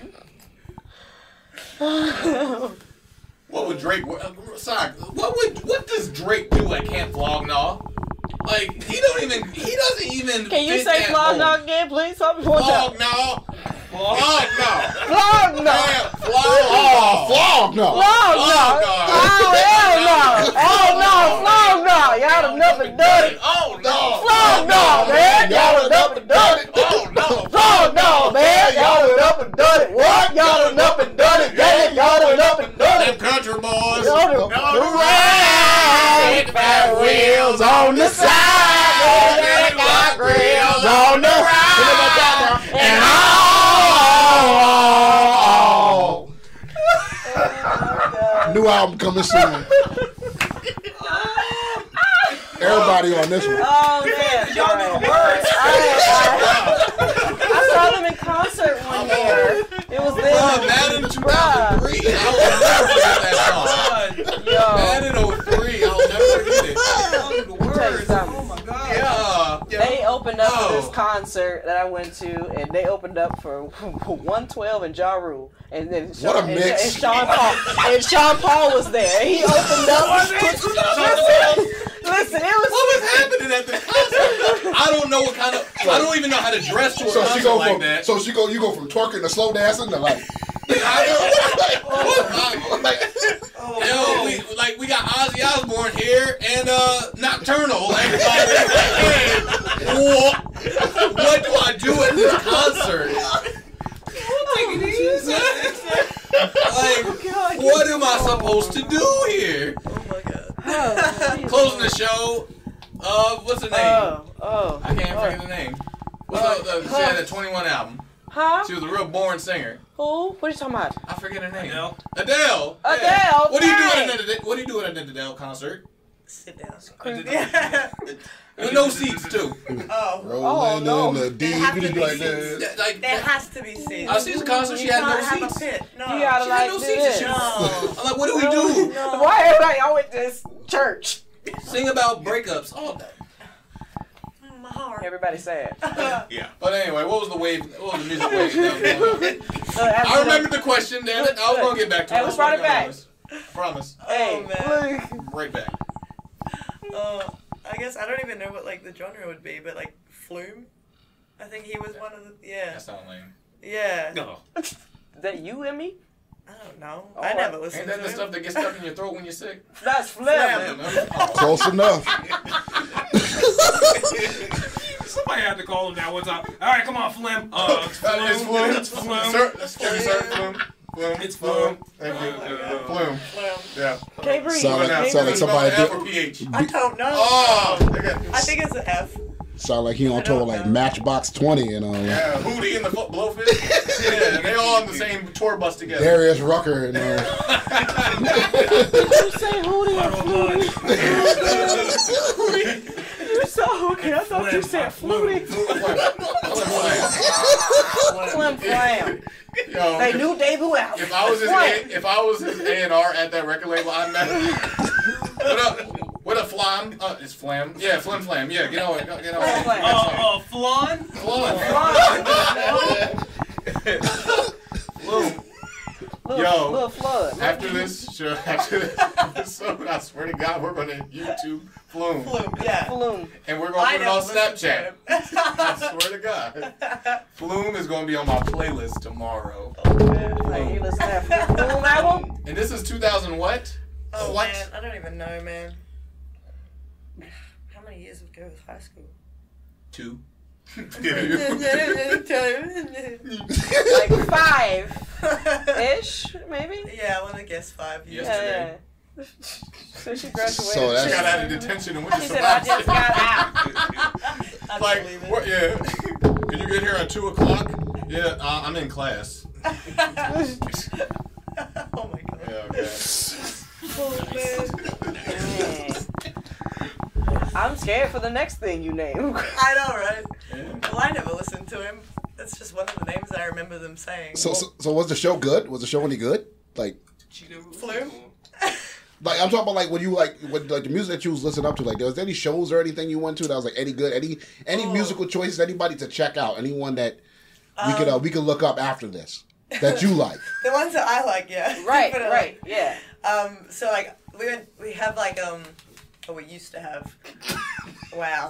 God. What would Drake? uh, Sorry, what would what does Drake do at Camp Flog Gnaw? Like he don't even he doesn't even. Can you fit say that Flog mold. Gnaw again, please? Help me one Flog time. Gnaw. Flog Gnaw. Flog Gnaw. Camp Flog Oh, Gnaw. flog no. Flog Gnaw. Gnaw. Oh, hell no. Oh, no. Flog Gnaw. Y'all done never done it. Oh no. Flog Gnaw, man. Y'all done never done it. Oh no. Flog Gnaw, man. Y'all done up and done it. What? Y'all done up and done it. Dang, y'all done up and done Them it. country boys. Y'all done Right. Fat wheels on the side. They got grills on the ride. And Oh, new album coming soon. Everybody on this one. Oh, man. Y'all know the words. I, I, I saw them in concert one year. It was Bruh, them. Madden two thousand three. I will never forget that song. Yo. Madden oh three. I'll never forget it. Y'all know the Tell you words. something. Oh my God. Yeah. They opened up for Oh. this concert that I went to, and they opened up for one twelve and Ja Rule, and then Sean, What a and, mix. and Sean Paul, and Sean Paul was there. He opened up. listen, listen, it was. What was happening at the concert? I don't know what kind of. I don't even know how to dress to a So she concert go like from that. so she go you go from twerking to slow dancing to like I know. Like, yo, we, like we got Ozzy Osbourne here and uh, Nocturnal. Everybody, hey, what? What do I do at this concert? Like, what am I supposed to do here? Oh my God. Oh, Closing the show. Uh, what's her name? oh, oh. I can't oh. forget the name. What's the, the, she had a twenty-one album. Huh? She was a real boring singer. Who? What are you talking about? I forget her name. Adele. Adele. Adele, Yeah. What are you dang. doing at the What are you doing at the Adele concert? Sit down. Yeah. With no seats too. Oh. rolling no. in the They deep. have You to just be be like seats. this. That- Like There that- has to be seats. I seen the concert. She You had no can't have a seats. pit. No. You gotta She like had no do seats. this. and No. shit. I'm like, what do we do? No. Why everybody always this church? Sing about breakups all day. My heart. Everybody sad. Yeah. But anyway, what was the wave? What was the music wave? that was going on? So after I that- remember the question. Damn it! I was gonna get back to it. Hey, let's run it back. Promise. Promise. Hey, Oh, man. Right back. Uh, I guess I don't even know what like the genre would be, but like Flume. I think he was one of the yeah That sound lame. yeah. No. is that you and me? I don't know. Oh, I never Ain't listened that to the him. stuff that gets stuck in your throat when you're sick? That's Phlegm. Oh. Close enough. Somebody had to call him that one time. All right, come on, Flim. Uh, It's Flume. It's Flim. Sir, that's Kevin, sir. Flume. Flume. It's Flume. Thank you. Oh, Flume. Flume. Yeah. Can't breathe. Sound like, Can't sound like breathe. somebody F did, or P H? I don't know. Oh. I think it's an F. sound like he on I tour don't like know. Matchbox twenty and all that. Yeah, Hootie and the Fo- Blowfish. Yeah, they all on the same tour bus together. Darius Rucker and all. Did you say Hootie or Flutie? You said okay. I thought you said Flutie. Flim Flam. Yo, They if, knew debut out. if I was his Flam. A, if I was his A and R at that record label, I'd never. What up? With a flam. Uh, it's flam. Yeah, flim flam. Yeah, get on it. Get on it. Flam. Uh, uh, flan? Flan. Flume. Little, Yo. little flood. After this show, after this episode, I swear to God, we're gonna YouTube Flume. Flume, yeah. Flume. And we're gonna I put it on never listened to Snapchat. him. I swear to God. Flume is gonna be on my playlist tomorrow. Oh, man. Like, you listen to that Flume album? And this is two thousand what? Oh, what? man. I don't even know, man. How many years ago was high school? Two. Like five-ish, maybe? Yeah, I want to guess five years. Yesterday. Yeah. So she graduated. So She that's- got out of detention and went She to said, I Savannah. just got out. I Like, believe it. what? Yeah. Can you get here at two o'clock? Yeah, uh, I'm in class. Oh my god. Yeah, okay. Oh man. Dang. I'm scared for the next thing you name. I know, right? Yeah. Well, I never listened to him. That's just one of the names I remember them saying. So, so, so was the show good? Was the show any good? Like, Flume? like I'm talking about like when you like when like the music that you was listening up to. Like, there was any shows or anything you went to that was like any good? Any any Oh. musical choices? Anybody to check out? Anyone that we Um, could uh, we could look up after this that you like? The ones that I like, yeah. Right, But, uh, right, yeah. Um, so like we went, we have like um, or we used to have. Wow.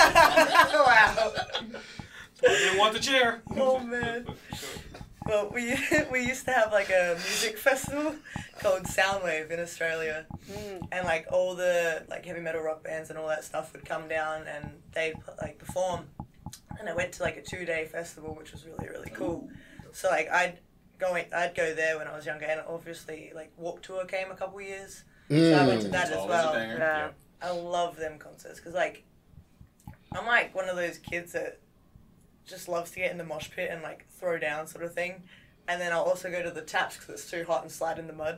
Wow. I didn't want the chair. Oh man. Well, we we used to have like a music festival called Soundwave in Australia, Mm. and like all the like heavy metal rock bands and all that stuff would come down and they'd like perform. And I went to like a two day festival, which was really really cool. So like I'd go I'd go there when I was younger, and obviously like Warped Tour came a couple years, so I went to Mm. that as Always a well. banger. Yeah. I love them concerts because like I'm like one of those kids that just loves to get in the mosh pit and like throw down sort of thing, and then I'll also go to the taps because it's too hot and slide in the mud.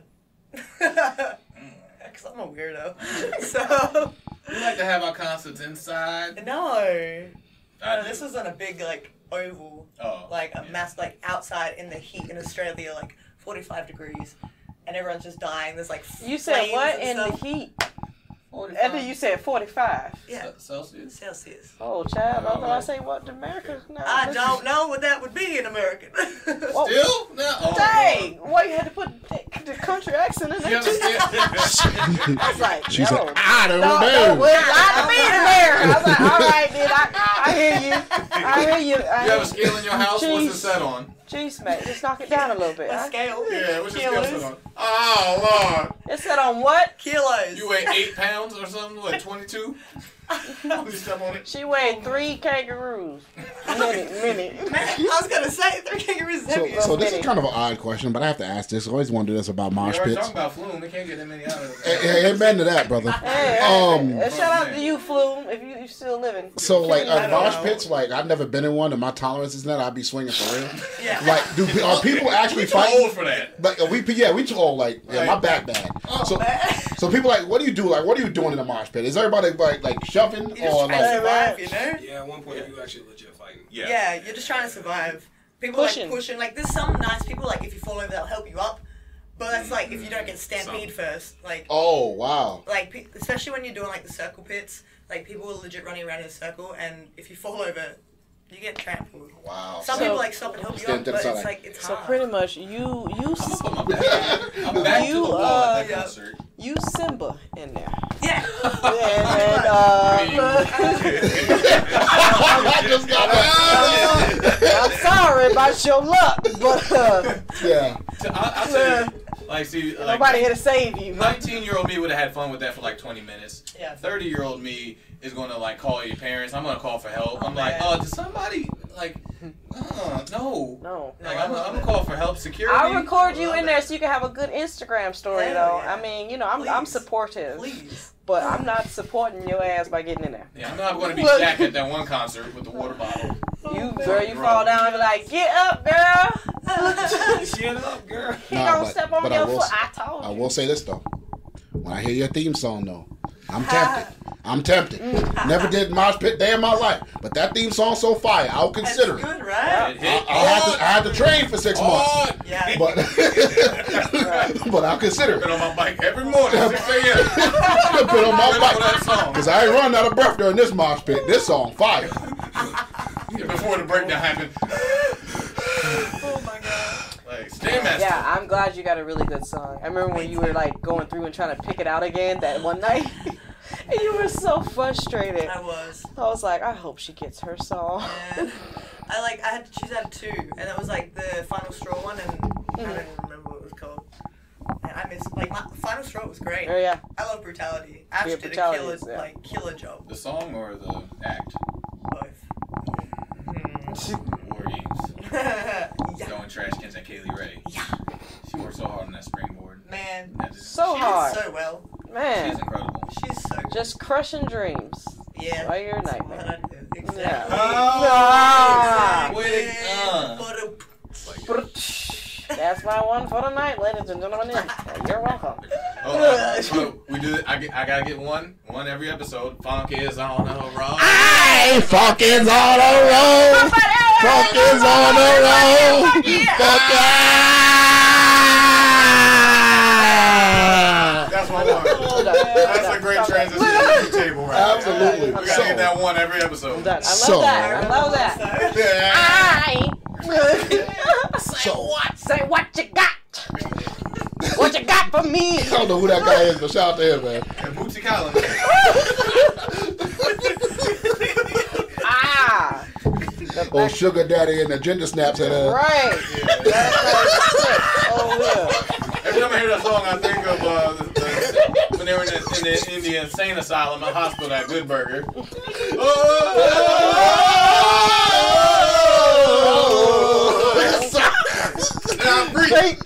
Because I'm a weirdo. So We like to have our concerts inside. no, I no, do. this was on a big like oval, Oh, like a yeah. mass like outside in the heat in Australia, like forty-five degrees, and everyone's just dying. There's like You said flames what and in the stuff. heat? forty-five And then you said forty-five. Yeah, Celsius. Celsius. Oh, child, I thought I say what America now. I don't know what that would be in American. Whoa. Still? No. Oh, Dang! Why you had to put the, the country accent in You there too? understand? I was like, She yo, said, "I don't no, know." no, well, I don't mean America. I was like, all right, then I, I hear you. I hear you. I You have a hear scale in your house? What's it Jeez. set on? Jeez, mate, just knock it down a little bit. A Huh? scale. Yeah, what's your Kilos. scale set on? Oh, Lord. It said on what? Kilos. You weigh eight pounds or something? Like twenty-two? You step on it? She weighed three kangaroos. Minute, minute. I was gonna say three kangaroos is So, heavy. so this is Minute. kind of an odd question, but I have to ask this. I always wondered this about We mosh already pits. talking about Flume. We can't get that many out of Hey, it. hey, amen to that, brother. Hey, Um, hey, shout out to you, Flume, if you you still living. So like I uh, don't mosh know. pits, like I've never been in one, and my tolerance is not. I'd be swinging for real. Yeah. Like, do are people actually We too fighting? old for that. Like, are we, yeah, we too old. Like, yeah, my Right. back bad. Oh, So, man. so people like, what do you do? Like, what are you doing in the mosh pit? Is everybody like like shoving You're just or trying to like? survive, you know? Yeah, at one point you actually legit fighting. Yeah. you're just trying to survive. People Pushing. like pushing. Like there's some nice people like if you fall over they'll help you up, but that's like if you don't get stampede first. Like Oh wow! like pe- especially when you're doing like the circle pits, like people are legit running around in a circle, and if you fall over, you get trampled. Wow. Some So- people like stop and help you Stand up, to the but side. it's like it's So hard. pretty much, you you I'm s- gonna put my back. I'm back You, to the wall uh, at that concert. you Simba in there. Yeah. And, uh, I just got that. I'm sorry about your luck, but uh, Yeah. So I, I'll tell you, like, see, like, nobody here to save you. nineteen-year-old me would have had fun with that for like twenty minutes. Yeah. thirty-year-old me is going to, like, call your parents. I'm going to call for help. Oh, I'm like, man. oh, does somebody, like, uh, no. No. Like, I'm going to call for help. Security. I'll record you Love in there so you can have a good Instagram story, Hell though. yeah. I mean, you know, I'm I'm Please. supportive, Please. but I'm not supporting your ass by getting in there. Yeah, I'm not going to be Look. Jack at that one concert with the water bottle. You girl, you fall down and be like, get up, girl. Shut up, girl. He Nah, gonna but- step on but I your will foot. s- I told I you. will say this though. When I hear your theme song though, I'm tempted. I'm tempted. Never did mosh pit day in my life, but that theme song so fire. I'll consider That's it. good, right? It hit I, I, had to, I had to train for six months, hard. Yeah. but but I'll consider Been it. on my bike every morning, six a.m. Put on my Waiting for bike that song. because I ain't running out of breath during this mosh pit. This song fire. Before the breakdown happened. Oh my god. Like, Stand Master. Yeah, I'm glad you got a really good song. I remember when you were like going through and trying to pick it out again that one night. And you were so frustrated. I was. I was like, I hope she gets her song. Yeah. I like. I had to choose out of two, and it was like the Final Straw one, and I don't even remember what it was called. And I missed like my Final Straw was great. Oh yeah. I love Brutality. Ash Yeah, did a Brutality killer is, yeah. like killer job. The song or the act? Both. War Games. yeah. Throwing trash cans at Kaylee Ray. Yeah. She worked so hard on that springboard. Man. That just, So she hard. did so well. Man. She's incredible. She's so good. Just crushing dreams. Yeah. While you're a That's what nightmare. I do. Exactly. Yeah. Ah! Exactly. Way to- uh. Ba-da- That's my one for the night, ladies and gentlemen. You're welcome. Oh, uh, so we do. I, get, I gotta get one, one every episode. Funk is on the road. Hey, funk is on the road. Funk is on the road. Fuck yeah. That's my one. That's a great transition to the table, right? Absolutely. We gotta So- get that one every episode. I'm done. I love So- that. I love that. Yeah. I So, say what you got. What you got for me? I don't know who that guy is, but shout out to him, man. And Bootsy Collins. Ah. Oh, Sugar Daddy and the Ginger Snaps at uh, Right. That's like, oh yeah. Every time I hear that song, I think of uh, the, the, when they were in the, in the in the insane asylum, a hospital at Good Burger. Now breathe.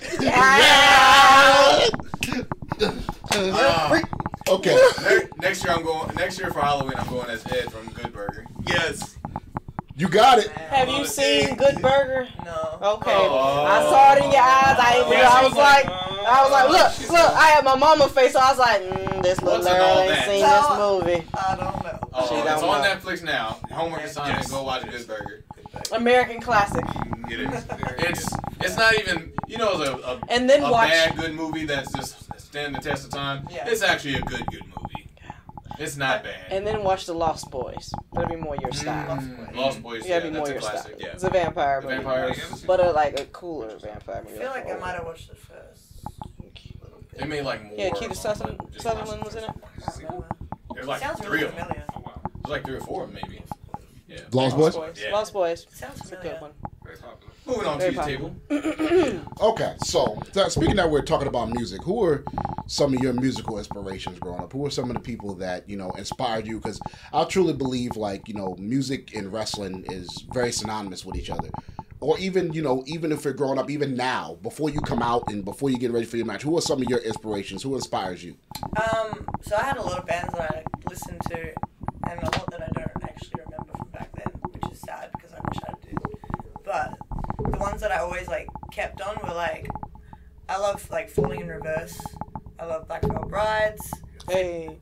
Uh, Okay. ne- next year I'm going. Next year for Halloween, I'm going as Ed from Good Burger. Yes. You got it. Have you seen Good Burger? No. Okay. Oh. I saw it in your eyes. I, Yeah, I she was was like, like, I was like, uh, look, she's look. like- I had my mama face, so I was like, mm, this little What's in girl all ain't that? seen No. this movie. I don't know. Oh, She it's don't on know. Netflix now. Homework assignment. Yes. Go watch Good Burger. American classic. It is. It's it's not even you know it's a, a, And then a watch. bad good movie that's just standing the test of time. Yeah. It's actually a good good movie. It's not bad. And then watch The Lost Boys. That'll be more your style. Mm, Lost Boys. Yeah, Yeah, it'll be more that's a your classic. style. Yeah. It's a vampire The movie. vampires. But a, like a cooler vampire I movie. feel like I might have watched it first. They made like more. Yeah, Keith of them, Sutherland, but just Sutherland not- was in it. There's like Sounds three really of them. familiar. There's like three or four maybe. Yeah. Lost Boys? Yeah. Lost Boys. Sounds It's a familiar. good one. Very popular. Moving on Very to the popular. table. Okay, so so speaking that we're talking about music, who are some of your musical inspirations growing up? Who are some of the people that, you know, inspired you? Because I truly believe, like, you know, music and wrestling is very synonymous with each other. Or even, you know, even if you're growing up, even now, before you come out and before you get ready for your match, who are some of your inspirations? Who inspires you? Um, so I had a lot of bands that I listened to, and a lot that I don't actually remember from back then, which is sad because I wish I did. But the ones that I always like kept on were like, I love like Falling in Reverse. I love Black Veil Brides. Hey.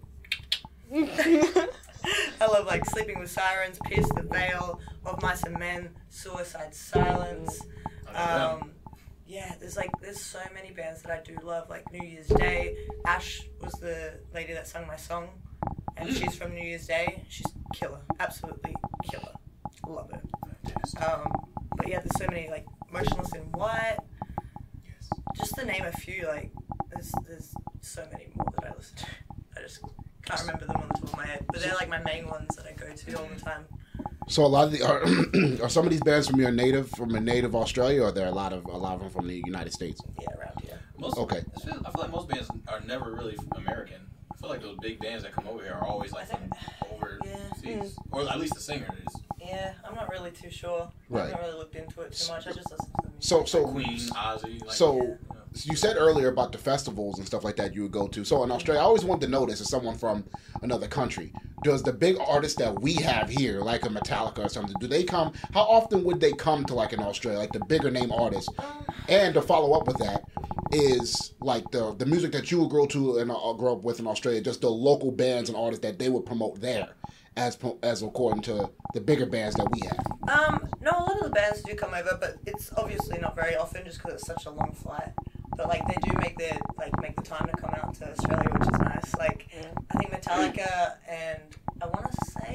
I love like Sleeping with Sirens, Pierce the Veil, Of Mice and Men, Suicide Silence. Um, yeah, there's like there's so many bands that I do love, like New Year's Day. Ash was the lady that sung my song, and she's from New Year's Day. She's killer, absolutely killer. Love it. Um, but yeah, there's so many like Motionless in White. Just to name a few, like there's there's so many more that I listen to. I just can't remember them on the top of my head, but they're like my main ones that I go to all the time. So a lot of the are, are some of these bands from your native from a native Australia, or are there a lot of a lot of them from the United States? Yeah, around here. Most, Okay. I feel, I feel like most bands are never really American. I feel like those big bands that come over here are always like I think- from overseas, yeah. or at least the singer is. Yeah, I'm not really too sure. I Right. haven't really looked into it too much. I just listen to the music. So so Queen, Ozzy. Like, so you know. you said earlier about the festivals and stuff like that you would go to. So in Australia, I always wanted to know this as someone from another country. Does the big artists that we have here, like a Metallica or something, do they come? How often would they come to like in Australia, like the bigger name artists? And to follow up with that is like the the music that you would grow to and uh, grow up with in Australia, just the local bands and artists that they would promote there, as po- as according to the bigger bands that we have. Um, no, a lot of the bands do come over, but it's obviously not very often just because it's such a long flight. But like they do make their like make the time to come out to Australia, which is nice. Like Yeah. I think Metallica and I want to say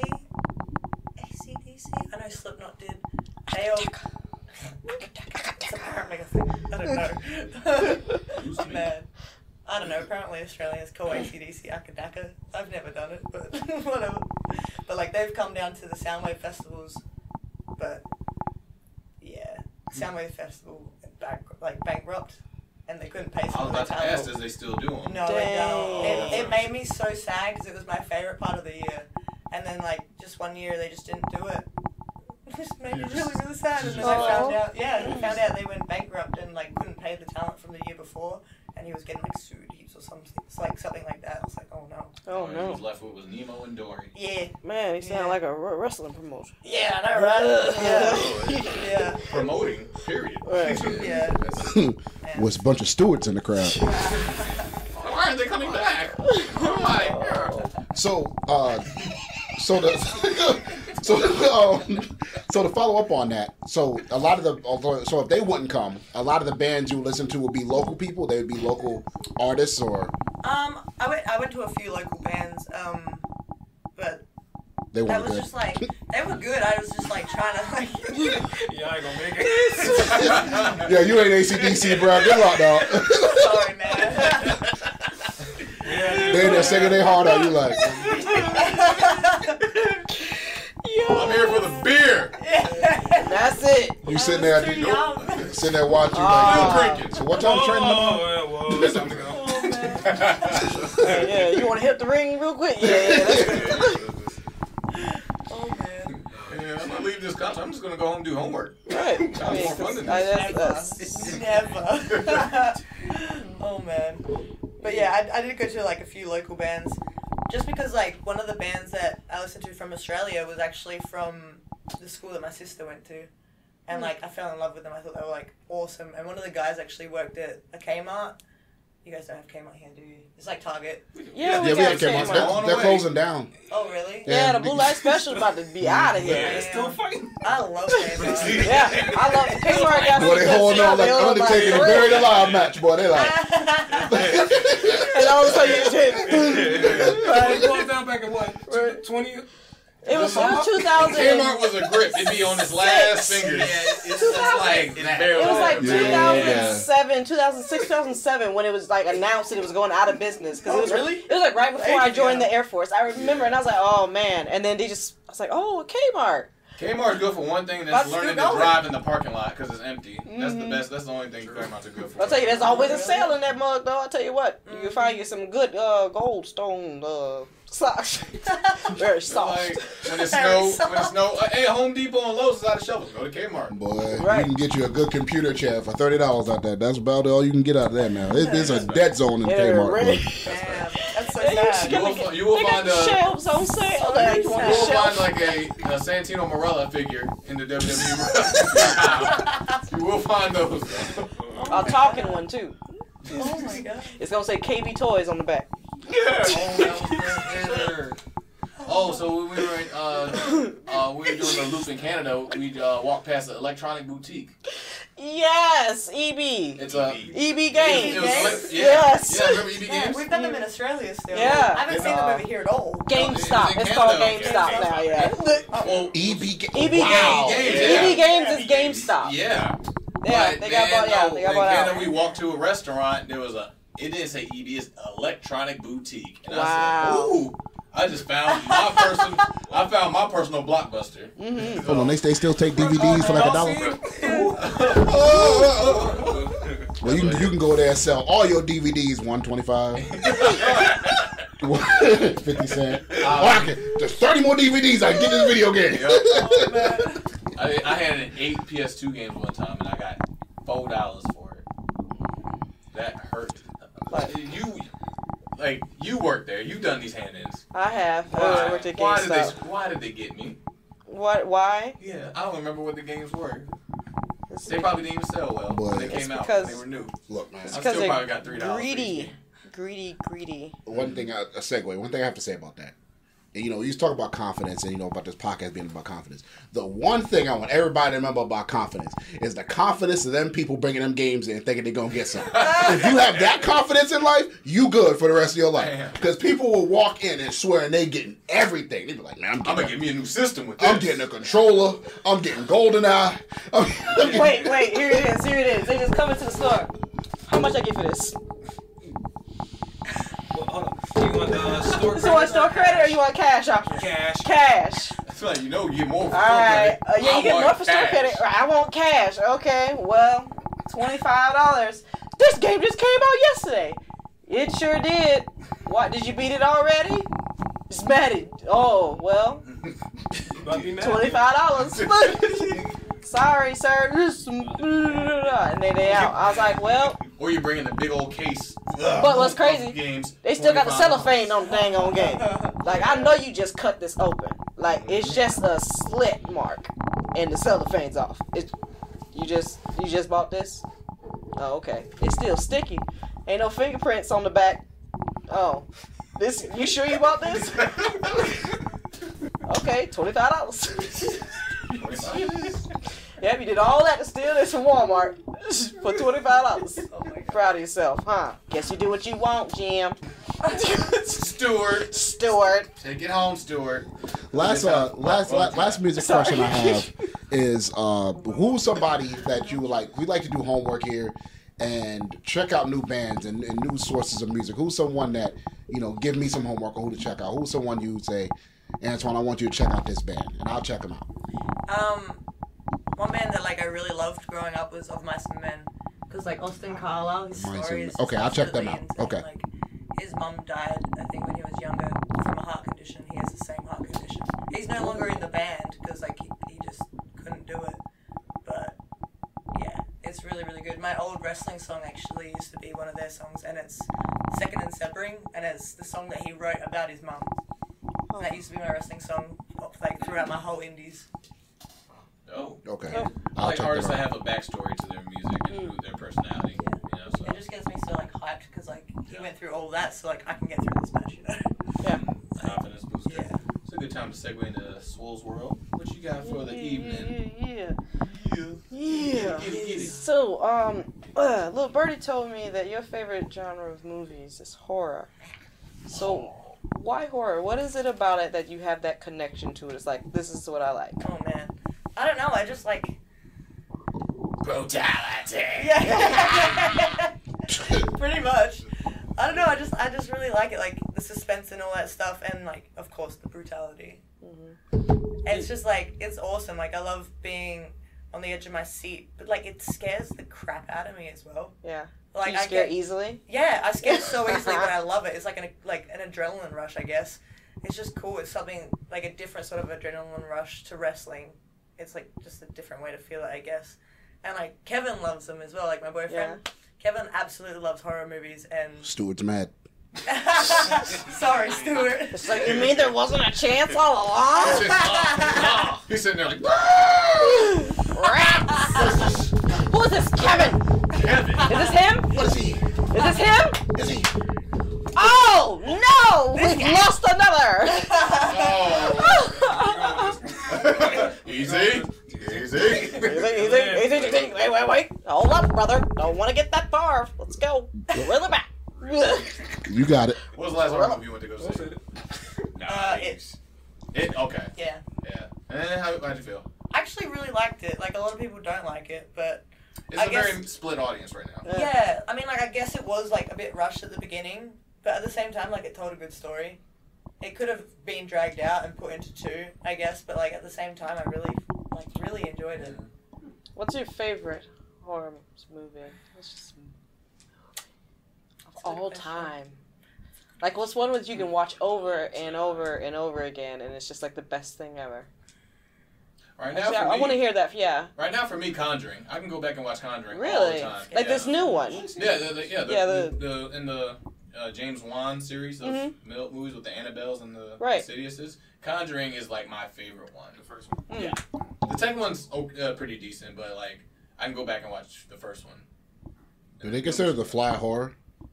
A C D C. I know Slipknot did. They all. It's apparently a thing. I don't know. Oh, man. I don't know. Apparently Australians call A C D C Akadaka. I've never done it, but whatever. But like they've come down to the Soundwave festivals, but yeah, Soundwave festival back like bankrupt, and they couldn't pay I some was of the about to ask, talent. does they still do them? No, they don't. Dang. It, it made me so sad because it was my favorite part of the year, and then like just one year they just didn't do it. It just made me really really sad, and then I found out. Yeah, I found out they went bankrupt and like couldn't pay the talent from the year before, and he was getting like sued heaps or something. It's like something like that. I was like, oh no. Oh All he no, was left with was Nemo and Dory. Yeah. man, he sound Yeah. like a r- wrestling promotion. Yeah, I know, right? Yeah. Yeah. Promoting, period. Right. Yeah. Was Man. a bunch of stewards in the crowd. Why aren't they coming back? Why? So, uh, so the so um, so to follow up on that, so a lot of the although so if they wouldn't come, a lot of the bands you listen to would be local people. They would be local artists, or Um, I went. I went to a few local bands. Um, but they that weren't was good. just like they were good. I was just like trying to like. Yeah, I ain't gonna make it. Yeah, you ain't A C D C, bro. Good luck, dog. Sorry, man. They in there singing their heart out. You like, I'm here for the beer. That's it. you sitting there, Too you young. sitting there watching. You Ah. like, Drinking. so what time Whoa, training tomorrow? whoa, whoa, whoa, time to go. Oh man. Hey, yeah, you want to hit the ring real quick? Yeah, yeah. That's Oh man. Yeah, I'm gonna leave this concert. I'm just gonna go home and do homework. right. I Sounds mean, more fun 'cause than I- this. that's, that's, Never. Oh man. But yeah, I, I did go to like a few local bands, just because like one of the bands that I listened to from Australia was actually from the school that my sister went to, and like I fell in love with them. I thought they were like awesome. And one of the guys actually worked at a Kmart. You guys don't have Kmart here, do you? It's like Target. yeah, we Yeah, we got have Kmart. Kmart. They're, On the they're way. closing down. Oh really? Yeah, Yeah, the we- Blue Light Special about to be out of here. Yeah. It's still fighting. I love Kmart. Yeah, I love it. Kmart got Boy, some they good holding stuff. on like They hold Undertaker in a like- buried alive match, boy. They like, And all of a sudden you just Right. It goes down back at what? twenty? It was two thousand. Kmart was a grip. It'd be on his last fingers. Yeah, it's, it's like It's that. barely It was like Yeah. two thousand seven, two thousand six, two thousand seven when it was like announced that it was going out of business. Cause Oh, it was really? It was like right before I Ages joined ago. the Air Force. I remember, and I was like, oh man. And then they just, I was like, oh, Kmart. Kmart's good for one thing, and That's that's learning to still going. drive in the parking lot because it's empty. That's the Mhm. best. That's the only thing Kmart's are good for. I'll tell you, there's always a sale in that mug, though. I'll tell you what, you can find you some good uh, gold stone uh, socks. Very soft. Like when it snow, when it snow. Uh, hey, Home Depot and Lowe's is out of shelves. Go to Kmart. boy, Right. you can get you a good computer chair for thirty dollars out there. That's about all you can get out of that now. It, it's a dead zone in Yeah, Kmart. really. boy. Damn, that's so Yeah, you sad. should You get will, the- fi- you will they got find a. shelves on sale. So Like, you want sad. a You will shelf? find like a, a Santino Morella figure in the W W E. You will find those. A talking one, too. Oh my god. It's going to say K B Toys on the back. Oh, that was good. Oh, so when we were in, uh, uh, we were doing the loop in Canada, we uh, walked past an electronic boutique. Yes, E B. It's a E B It Games. was elec- yeah, Yes. Yeah, remember E B Yeah, Games? we've done them in Australia still. Yeah. I haven't seen Uh, them over here at all. GameStop. It was in It's called Canada. GameStop now, yeah. Well, E B Ga- E B wow. Games, E yeah. B Games is GameStop. yeah. Yeah, But they got then, bought. Yeah, no, they got in bought Canada, out. we walked to a restaurant. There was a. It didn't say E B. It's electronic boutique. And I Wow. said, "Ooh, I just found my person. I found my personal blockbuster." Mm-hmm. Hold on, they, they still take D V Ds for like a dollar. Well, you can you can go there and sell all your D V Ds one twenty five. Fifty cent. Oh, I can, there's thirty more D V Ds. I can get this video game. Oh, man. I, I had an eight P S two games one time, and I got four dollars for it. that hurt. Like you, like you work there. You've done these hand-ins. I have. Why? I worked at Why did they? GameStop. Why did they get me? What? Why? Yeah, I don't remember what the games were. It's They probably didn't even sell well Boy. when they It's came out. because- They were new. Look, man. I because still they're probably got three dollars. greedy, greedy, greedy. One thing, I, a segue. One thing I have to say about that. You know, you talk about confidence and, you know, about this podcast being about confidence. The one thing I want everybody to remember about confidence is the confidence of them people bringing them games in thinking they're going to get something. If you have that confidence in life, you good for the rest of your life. Because people will walk in and swear and they getting everything. They be like, man, I'm I'm getting, gonna a, get me a new system with this. I'm getting a controller. I'm getting GoldenEye. I'm, I'm getting- Wait, wait. Here it is. Here it is. They just come into the store. How much I get for this? Well, hold on. Do you want the store So you want store credit or you want cash option? Cash. Cash. I feel like you know you get more. For All right. store Uh, credit. yeah, I you get want more for store cash. credit. I want cash. Okay. Well, twenty-five dollars. This game just came out yesterday. It sure did. What? Did you beat it already? It's Madden. Oh well. About to be mad. Twenty-five dollars. Sorry, sir. And then they out. I was like, well, Or you bring in a big old case. But what's crazy, Games, they still got the twenty-five cellophane on the dang on game. Like, I know you just cut this open. Like, it's just a slit mark, and the cellophane's off. It, you just, you just bought this? Oh, okay. It's still sticky. Ain't no fingerprints on the back. Oh, this. You sure you bought this? Okay, twenty-five dollars. Yep, you did all that to steal this from Walmart for twenty-five dollars. Proud of yourself, huh? Guess you do what you want, Jim. Stewart. Stewart. Take it home, Stewart. Last uh, last la- last music Sorry. question I have is uh, who's somebody that you like? We like to do homework here and check out new bands and, and new sources of music. Who's someone that you know? Give me some homework on who to check out. Who's someone you would say, Antoine, I want you to check out this band, and I'll check them out. Um, one band that like I really loved growing up was Of Mice and Men, because like Austin Carlisle, his Mice story and is Men. Okay, I'll check them absolutely out. insane. Okay. Like his mum died, I think, when he was younger from a heart condition. He has the same heart condition. He's no longer in the band because like he, he just couldn't do it. But yeah, it's really really good. My old wrestling song actually used to be one of their songs, and it's Second and Severing, and it's the song that he wrote about his mum. Oh. That used to be my wrestling song, like throughout my whole indies. Oh. Okay, Oh. I I'll like check artists them that out. have a backstory to their music and who their personality. Yeah. You know, so It just gets me so like hyped because like he Yeah. went through all that, so like I can get through this match, you know. Yeah. confidence booster. Yeah. It's a good time to segue into Swole's World. What you got for the evening? Yeah, yeah, Yeah. yeah. Get it, get it. So, um, uh, little birdie told me that your favorite genre of movies is horror. So, why horror? What is it about it that you have that connection to it? It's like, this is what I like. Oh man, I don't know. I just like Brutality. yeah, pretty much. I don't know. I just I just really like it, like the suspense and all that stuff, and like of course the brutality. Mm-hmm. And it's just like it's awesome. Like I love being on the edge of my seat, but like it scares the crap out of me as well. Yeah. Like you I scare get, easily? Yeah, I scare so easily, but I love it. It's like an like an adrenaline rush, I guess. It's just cool. It's something like a different sort of adrenaline rush to wrestling. It's like just a different way to feel it, I guess. And like Kevin loves them as well, like my boyfriend. Yeah. Kevin absolutely loves horror movies, and Stewart's mad. sorry, Stuart. It's like, you mean there wasn't a chance all along? He's sitting there like, Rats! Who is this? Kevin! Kevin. Is this him? What is he? Is this him? Is he? Oh, no! We've lost another! Oh. Easy. Easy. Easy, easy, easy, easy. Wait, wait, wait. Hold up, brother. Don't want to get that far. Let's go. Reel it back. You got it. What was the last horror movie you went to go see? Nah, Uh, it. It. Okay. Yeah. Yeah. And how how'd you feel? I actually really liked it. Like a lot of people don't like it, but It's I a guess- very split audience right now. Yeah. yeah. I mean, like I guess it was like a bit rushed at the beginning, but at the same time, like it told a good story. It could have been dragged out and put into two, I guess, but like at the same time, I really, like, really enjoyed it. What's your favorite horror movie? It's just of That's a good all question. time. Like, what's one that you can watch over and over and over again, and it's just like the best thing ever? Right now, Actually, for I, I me, want to hear that. Yeah. Right now, for me, Conjuring. I can go back and watch Conjuring all Really? the time. Like yeah. this new one. Yeah, the, the, yeah, the, Yeah, the, the- the in the uh, James Wan series of Mhm. mil- movies with the Annabelles and the Right. Insidiouses. Conjuring is like my favorite one. The first one. Mm. Yeah, the second one's oh, uh, pretty decent, but like I can go back and watch the first one. Do they consider the Fly horror?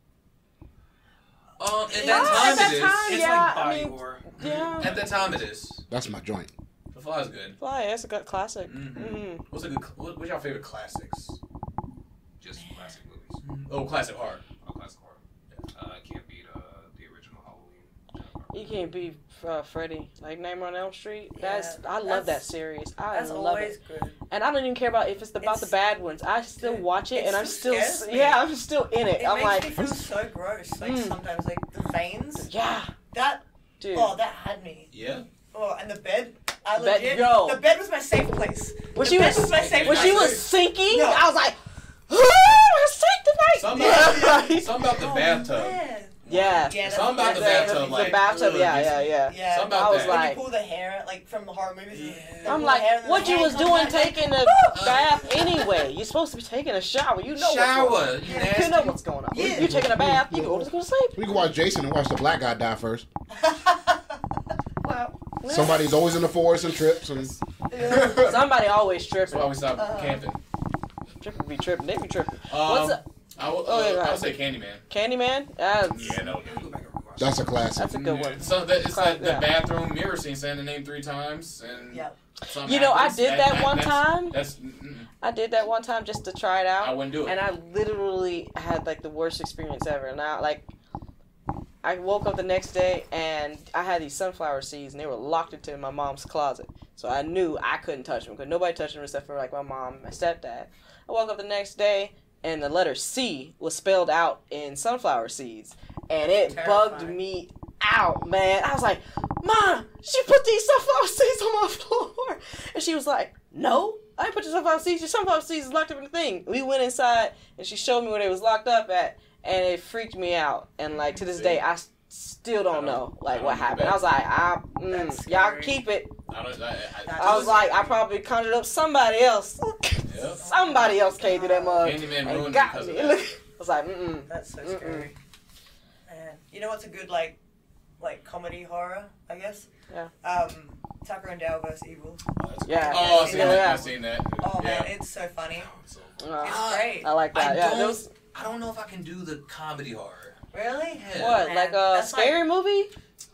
Um, at Yeah, that time at that it is. time, It's yeah, like I body mean- horror. Yeah. At that time it is. That's my joint. The Fly's good. Fly, that's a good classic. Mm-hmm. Mm-hmm. What's a good? What, what's your favorite classics? Just classic movies. Oh, classic horror. Oh, classic horror. Uh, can't beat uh, the original Halloween. You can't beat uh, Freddy. Like Nightmare on Elm Street. Yeah, That's I love that that's- series. I That's love always it. good. And I don't even care about if it's about It's- the bad ones. I still Dude, watch it, it and I'm still still scares me. yeah, I'm still in it. It I'm makes like, me feel so gross. Like Mm. sometimes, like the veins. yeah, That dude. oh, that had me. Yeah. Oh, and the bed. I The bed- legit. yo. The bed was my safe place. when the she bed was my safe when place. she was sinking, No. I was like, oh, take the Something night. about, Yeah. something about the Oh, bathtub. man. Yeah. Yeah, that's- Something about the that's- bathtub, The like bathtub, ugh, yeah, gets yeah, me. yeah. Yeah. Something about I was that. When like- you pull the hair, like from the horror movies. and Yeah. they I'm pull like, the hair and what the you hair was comes doing out, taking a Woo! bath anyway? You're supposed to be taking a shower. You know Shower, what's going on. you You nasty. know what's going on. Yeah. You're taking a bath. You go to go to sleep. We can watch Jason and watch the black guy die first. Wow. Somebody's always in the forest and trips and Somebody always That's why tripping. we stopped Uh, camping. Tripping be tripping. They be tripping. Um, What's up? I would, Oh, yeah, uh, go I ahead. would say Candyman. Candyman? That's, Yeah, no. Go back and rewatch that's a it. classic. that's a good one. So that, it's like the Yeah. bathroom mirror scene, saying the name three times, and Yeah. something You know, I happens. did that one that's, time. That's mm-mm. I did that one time just to try it I out. wouldn't do it. And I literally had like the worst experience ever. And I like, I woke up the next day and I had these sunflower seeds and they were locked into my mom's closet. So I knew I couldn't touch them because nobody touched them except for like my mom and my stepdad. I woke up the next day and the letter C was spelled out in sunflower seeds. And it bugged Terrifying. me out, man. I was like, Mom, she put these sunflower seeds on my floor. And she was like, no, I didn't put your sunflower seeds. Your sunflower seeds is locked up in the thing. We went inside and she showed me where they was locked up at. And it freaked me out. And like to this day, I s- still don't know like what happened. I was like, I, That's mm, y'all scary. keep it. I don't. I, I, I was like, I probably conjured up somebody else. Yep. Somebody else came through that mug Candyman and ruined it got because me. of I that. was like, mm-mm. That's so Mm-mm. scary. Man, you know what's a good like, like comedy horror? I guess. Yeah. Um, Tucker and Dale versus Evil. Yeah. Oh, I've seen Yeah, that. yeah. I've seen that. Oh yeah. man, it's so funny. Uh, It's great. I like that. I yeah, don't- there was, I don't know if I can do the comedy horror. Really? Yeah. what, Man, like a that's scary movie?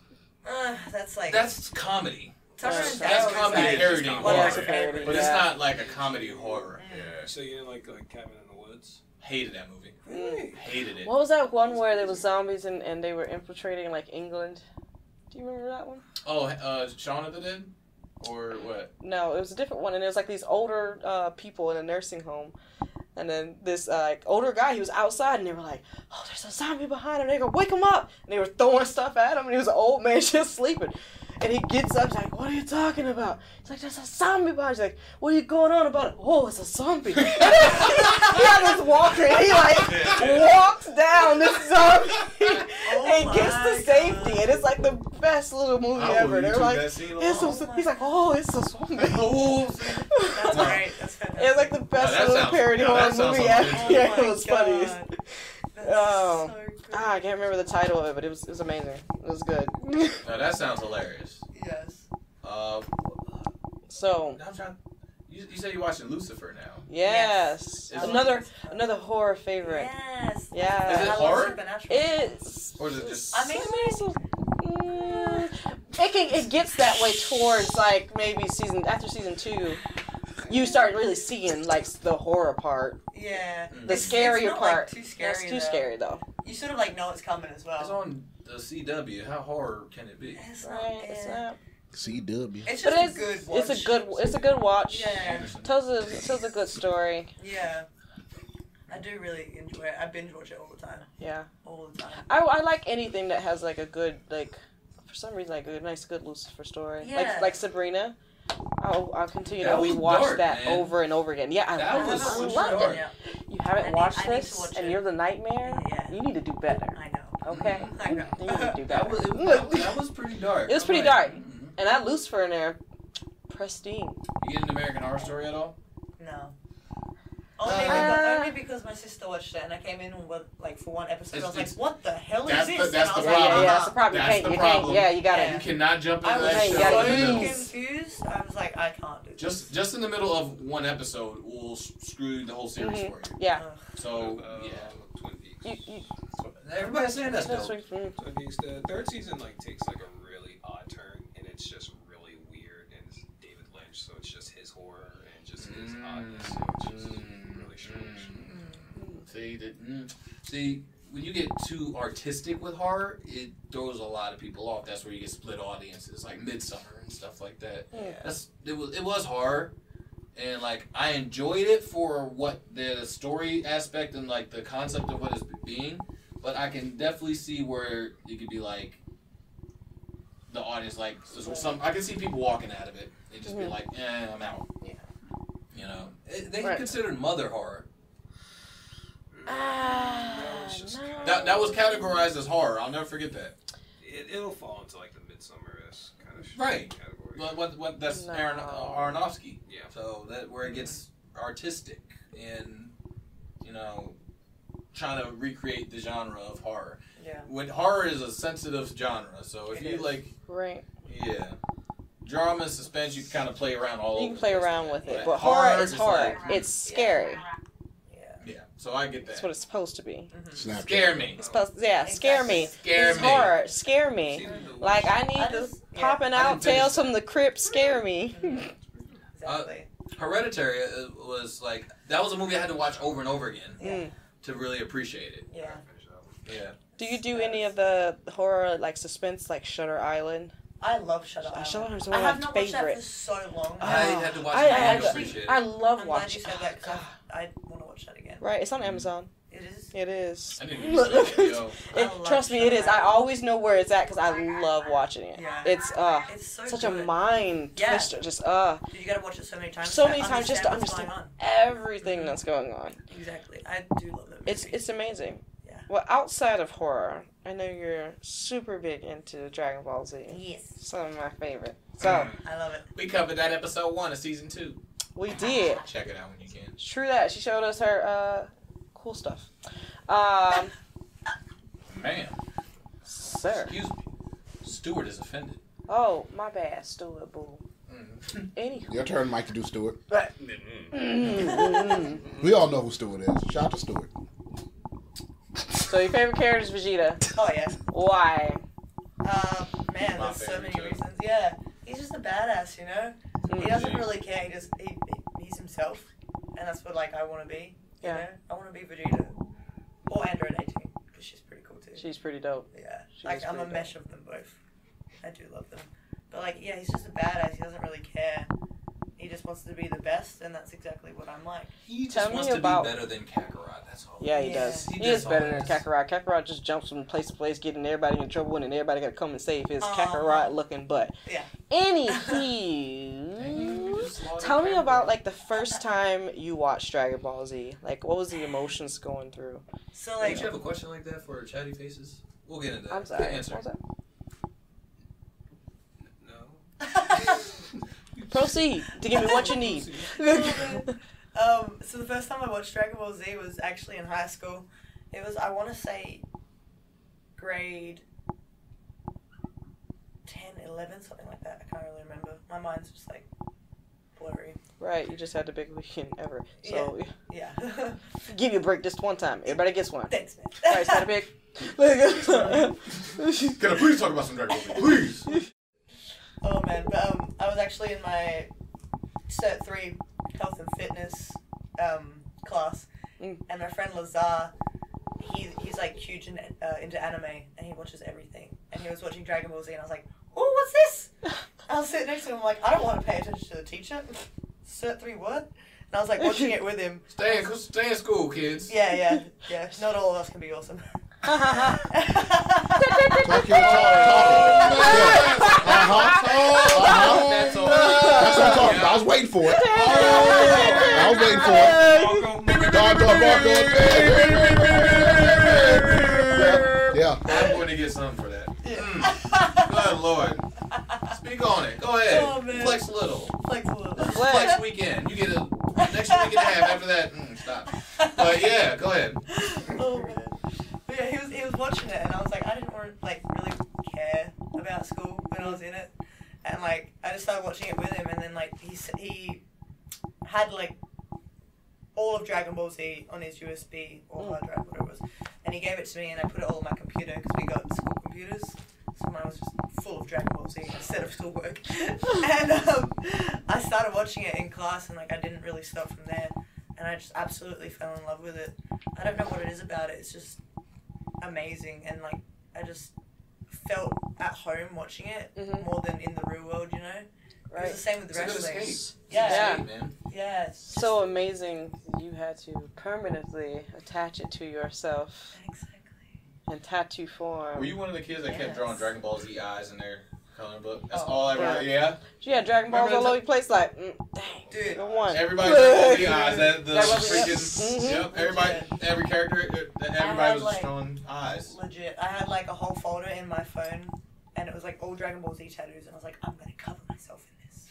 Uh, that's like That's comedy. Tucker That's- and That's Dale is comedy like parodying one horror. of Yeah, it's my a parody. favorites. But it's Yeah. not like a comedy horror. Mm. Yeah. So you didn't like like Cabin in the Woods? Hated that movie. Really? Hated it. What was that one where there was zombies and, and they were infiltrating like England? Do you remember that one? Oh, uh, Shaun of the Dead? Or what? No, it was a different one, and it was like these older uh, people in a nursing home, and then this uh, like older guy, he was outside, and they were like, "Oh, there's a zombie behind him." They go, "Wake him up!" And they were throwing stuff at him, and he was an old man just sleeping. And he gets up, he's like, "What are you talking about?" He's like, "There's a zombie behind." He's like, "What are you going on about?" "Oh, it's a zombie." And then he had this walker, and he like walks down this zombie and gets my to safety, God. and it's like the best little movie I ever. will They're YouTube like, that scene it's alone. a, he's like, "Oh, it's a zombie." Oh, That's great. That's fantastic. It was like the best that little sounds- parody no, horror that sounds movie something ever. to do. Yeah, Oh it was my funny. God. That's Oh. so good. Ah, I can't remember the title of it, but it was it was amazing. It was good. no, that sounds hilarious. Yes. Uh, So I'm trying. You, you said you're watching Lucifer now. yes, Yes. another another horror favorite. Yes. Yeah. Is it I love horror? Supernatural. It's. Or is it just? I mean, it's a- mm, it can it gets that way towards like maybe season after season two. You start really seeing like the horror part, yeah. The the It's- scarier it's not, part. Like, too scary. That's too though. scary though. You sort of like know it's coming as well. It's on the C W. How horror can it be? It's not, Right? It's yeah. not. C W. It's But just it's a good watch. it's a good it's a good watch. Yeah. Tells a tells a good story. Yeah. I do really enjoy it. I binge watch it all the time. Yeah. All the time. I, I like anything that has like a good like for some reason like a nice good Lucifer story. Yeah. Like like Sabrina. I'll, I'll continue That to was rewatch dark, that man. over and over again. Yeah, I, That I, was I super loved dark. it. Yeah. You haven't I need- watched I need to this watch and it. you're the nightmare. Yeah. You need to do better. I know. Okay. I know. You need to do That better. was, it, that, that was pretty dark. It was I'm pretty like, dark. mhm. And that Lucifer in there, Pristine. You get an American Horror Story at all? No. Only, Uh, because, only because my sister watched it and I came in with, like for one episode. It's- I was like, it's- "What the hell that's is the- this?" that's and the I was Yeah, like, yeah, problem. yeah, "Ah." that's the problem. You That's can't, the you can't, problem. yeah, you gotta. Yeah. You cannot jump I into was that Hey, show. you gotta so get in the- these. confused. I was like, I can't do this. Just, just in the middle of one episode will s- screw the whole series Mhm. for you. Yeah. Ugh. So Uh, yeah, Twin Peaks. You, you, everybody's saying that's that's dope. what- mm. Twin Peaks. The third season like takes like a really odd turn, and it's just really weird. And it's David Lynch, so it's just his horror and just his oddness. So it's just really strange. See, that, mm, see, when you get too artistic with horror, it throws a lot of people off. That's where you get split audiences, like Midsummer and stuff like that. Yeah. That's it was it was horror, and like I enjoyed it for what the story aspect and like the concept of what it's being. But I can definitely see where it could be like the audience, like so some. I can see people walking out of it and just be Mhm. like, "Eh, I'm out." Yeah. You know, It- they Right. considered mother horror. Ah, No, it's just no. That that was categorized as horror. I'll never forget that. It, it'll fall into like the Midsummer-esque kind of Right. category. What what, what that's No. Aaron Aronofsky. Yeah. So that where it gets artistic and you know trying to recreate the genre of horror. Yeah. When horror is a sensitive genre, so if It you is. like, Right. yeah, drama and suspense, you can kind of play around all. You over can the play place around with with it, that. but horror is just horror. like- It's scary. Yeah. yeah, so I get That's that. what it's supposed to be. Snapchat. Scare me. It's supposed, yeah, scare me. Scare It's me. horror. Scare me. See, the- Like I need I the just- yeah. popping I out didn't finish tales that. from the crypt. Scare me. Exactly. Hereditary uh, was like that was a movie I had to watch over and over again Yeah. Mm. to really appreciate it. Yeah. Yeah. Do you do any of the horror like suspense like Shutter Island? I love Shutter Uh, Island. Shutter Island's I one have of not my watched that for favorite. so long. I had to watch I, it I, again to actually, appreciate it. I love I'm glad watching. you said that because I, I want to watch that again. Right, it's on Amazon. It is. It is. I didn't even see that video. I It, love trust me, it is. I always know where it's at because I love watching it. Yeah. It's uh It's so such good. a mind Yeah. twister. Just uh You gotta watch it so many times. so to many times just to what's understand going on. everything that's going on. Exactly. I do love that movie. It's it's amazing. Yeah. Well, outside of horror, I know you're super big into Dragon Ball Z. Yes. Some of my favorite. So I love it. We covered that episode one of season two. we did. Check it out when you can. True that. She showed us her uh cool stuff. Um, Man, sir. excuse me. Stuart is offended. Oh, my bad, Stuart Boo. Mm. Anywho. Your turn, Mike, to do Stewart. Mm. We all know who Stewart is. Shout out to Stewart. So your favorite character is Vegeta. Oh yeah. Why? Um, man, My there's so favorite many too. reasons. Yeah, he's just a badass, you know. He Mm. doesn't really care. He just he, he's himself, and that's what like I want to be. You Yeah. know, I want to be Vegeta or Android eighteen because she's pretty cool too. She's pretty dope. Yeah, She like is I'm a pretty mesh of them both. I do love them, but like yeah, he's just a badass. He doesn't really care. He just wants to be the best, and that's exactly what I'm like. He just Tell me wants to about- be better than Kakarot. That's all. Yeah, he Yeah. does. He He, does is all better than this. Kakarot. Kakarot just jumps from place to place, getting everybody in trouble, and then everybody got to come and save his Uh-huh. Kakarot looking butt. Yeah. Anywho, Just slaughtered tell me Kakarot. about like the first time you watched Dragon Ball Z. Like, what was the emotions going through? So Don't like you have a question like that for Chatty Faces? We'll get into that. I'm sorry. Good answer. What was that? No. Proceed to give me what you need. Um, so the first time I watched Dragon Ball Z was actually in high school. It was, I want to say, grade ten, eleven, something like that. I can't really remember. My mind's just like blurry. Right, you just had the biggest weekend ever. So Yeah. give you a break just one time. Everybody gets one. Thanks, man. Alright, is that a big? Can I please talk about some Dragon Ball Z? Please. Oh man, but um, I was actually in my Cert three health and fitness um, class, Mm. and my friend Lazar, he he's like huge in, uh, into anime, and he watches everything. And he was watching Dragon Ball Z, and I was like, "Oh, what's this?" I was sitting next to him, like, I don't want to pay attention to the teacher. Cert three what? And I was like watching it with him. Stay in, stay in school, kids. Yeah, yeah, yeah. Not all of us can be awesome. Talk your talk, talk. Uh-huh. Uh-huh. That's all. That's what I'm talking about. I was waiting for it. I was waiting for it. Dog, dog, dog, dog. Yeah. I'm going to get something for that. Mm. Good Lord. Speak on it. Go ahead. Oh, man. Flex a little. Flex a little. This is flex weekend. You get a next week and a half after that. Mm, stop. But yeah, go ahead. Oh man. But yeah, he was he was watching it, and I was like, I didn't want like really care about school when I was in it, and like I just started watching it with him, and then like he s- he had like all of Dragon Ball Z on his U S B or hard drive, whatever it was, and he gave it to me, and I put it all on my computer because we got school computers. So mine was just full of Dragon Ball Z instead of schoolwork. And um, I started watching it in class, and like I didn't really stop from there. And I just absolutely fell in love with it. I don't know what it is about it. It's just amazing, and like I just felt at home watching it Mhm. more than in the real world. You know, it Right. was the same with It's a good wrestling. escape. Yeah, Yeah. Escape, man. yeah. it's just- So amazing you had to permanently attach it to yourself Exactly. in tattoo form. Were you one of the kids that kept Yes. drawing Dragon Ball Z eyes in their coloring book? That's Oh, all I remember. Yeah. She had Dragon Balls Remember all that over the place, like, mm, dang, Dude. the one. Everybody Dragon Ball Z eyes. That the Dragon Ball Z, yep. freaking Mhm. yep. Everybody, every character, uh, everybody had, was like- drawing eyes. Legit. I had like a whole folder in my phone, and it was like all Dragon Ball Z tattoos, and I was like, I'm gonna cover myself in this.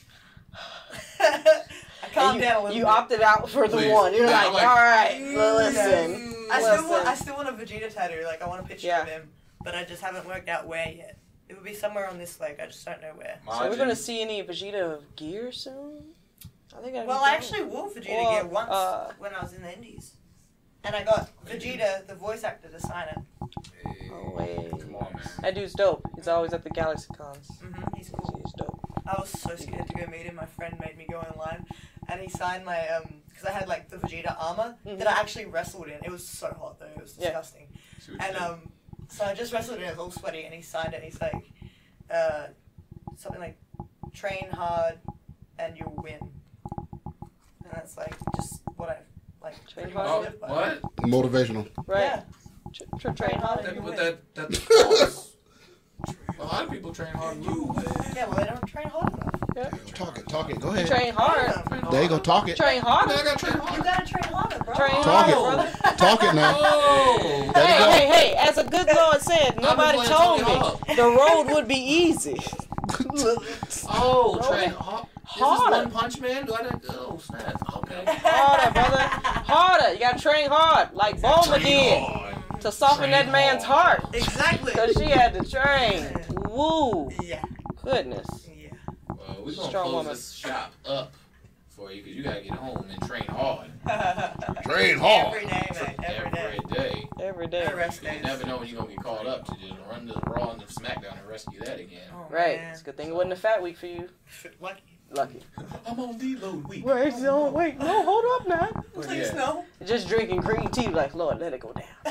I calmed And down a you, little you bit. opted out for the Please. one. You're Yeah, like, I'm like, all right, mm, listen. I still want, listen. I still want a Vegeta tattoo. Like I want a picture Yeah. of him, but I just haven't worked out where yet. It would be somewhere on this leg. I just don't know where. So we're gonna see any Vegeta gear soon? I think. Well, I actually wore Vegeta Or, gear once uh, when I was in the Indies, and I got Vegeta, the voice actor, to sign it. Oh wait, Come on, man. that dude's dope. He's always at the Galaxy Cons. hmm He's cool. He's dope. I was so scared to go meet him. My friend made me go online, and he signed my um because I had like the Vegeta armor Mhm. that I actually wrestled in. It was so hot though. It was Yeah. disgusting. See what you And did. um, so I just wrestled in. It was all sweaty, and he signed it. And he's like, uh, something like, train hard, and you'll win. And that's like just what I like. Train pretty hard? much Oh, live by. what? Motivational. Right. Yeah. Tr- tr- train hard. That, You but win. that that's false. A lot of people train hard. You Yeah, well they don't train hard enough. Talk it, talk it. Go You ahead. train hard. Yeah. There you go. Talk it. Train harder. I got train You hard. gotta train harder, bro. Train Talk harder, it. brother. Talk it now. Oh. There you Hey, go. hey, hey! As a good Lord said, nobody playing told Tony me Hawk. the road would be easy. Oh, train hard. Is this Harder. One Punch Man? Do I not? Oh, snap. Okay. Harder, brother. Harder. You gotta train hard, like Bulma did, hard. to soften Train that man's hard. heart. Exactly. Cause she had to train. Woo. Yeah. Goodness. Yeah. Well, we're gonna Strong close woman. this shop up for you because you gotta get home and train hard Train hard. Every day, mate. Every day. every day. Every day. No rest You days. never know when you're gonna get called up to just run this Raw and the SmackDown and rescue that again. Oh, Right. man. It's a good thing it wasn't a fat week for you. Lucky. Lucky. I'm on deload week. Wait, no, wait, no, hold up now. But Please yeah. no. Just drinking green tea, like Lord, let it go down.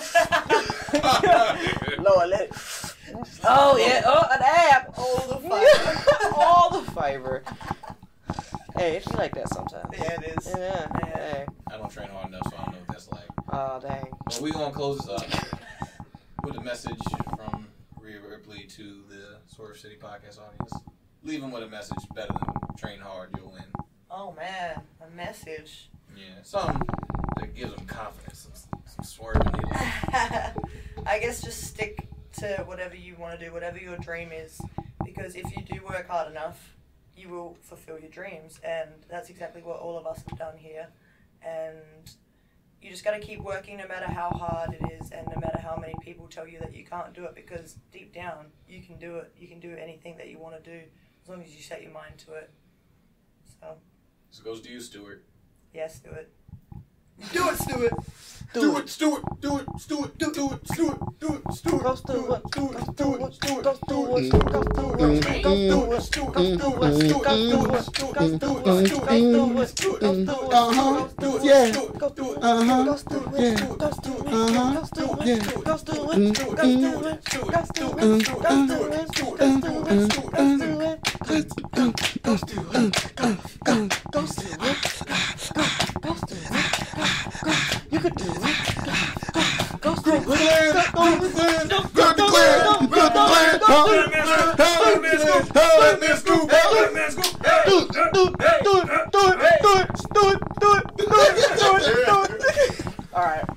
Lord, let it. Oh yeah. Oh, an ab. All the fiber. All the fiber. Hey, it's like that sometimes. Yeah, it is. Yeah. Hey. I don't train hard enough, so I don't know what that's like. Oh dang. But we're gonna close this up with a message from Rhea Ripley to the Swerve City podcast audience. Leave them with a message better than train hard, you'll win. Oh man, a message. Yeah, something that gives them confidence, some, some swerve in their life. I guess just stick to whatever you want to do, whatever your dream is, because if you do work hard enough, you will fulfill your dreams, and that's exactly what all of us have done here. And you just got to keep working no matter how hard it is, and no matter how many people tell you that you can't do it, because deep down you can do it. You can do anything that you want to do as long as you set your mind to it. So This goes to you, Stuart. yes, do it. Do it, Stuart. Do it, Stuart. Do it, Stuart. Do it, do it, Stuart. Do it, Stuart. Go Stuart. Do Go it, do it, Stuart. Stuart. Go Stuart. Go Stuart. Go Stuart. Go Stuart. Go Stuart. Go Stuart. Go Stuart. Uh-huh. Yeah. Go Stuart. Uh-huh. Go Stuart. Yeah. Go Stuart. Uh-huh. Go Stuart. Yeah. Go Stuart. Mm, Go mm, Stuart. Go Stuart. Go Stuart. Go Stuart. Go Stuart. Go Stuart. Go Stuart. You could do it. Go Stuart. Go Stuart. Good to clear. Good to clear. Huh? Hey, hey, let's go. Do it, do it, do it, do it, do it, do it, do it, do it, do it, do it. All right.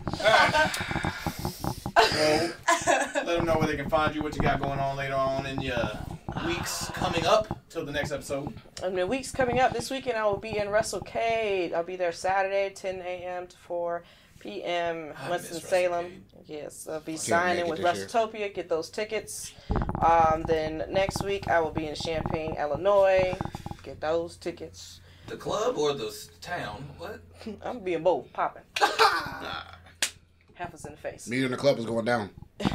So, let them know where they can find you, what you got going on later on in your weeks coming up to Till the next episode. And the week's coming up. This weekend I will be in WrestleCade. I'll be there Saturday, ten a.m. to four p.m. Winston-Salem. Yes, I'll be signing with WrestleTopia. Get those tickets. Um, then next week I will be in Champaign, Illinois. Get those tickets. The club or the town? What? I'm being both. Popping. Half us in the face. Meet in the club is going down.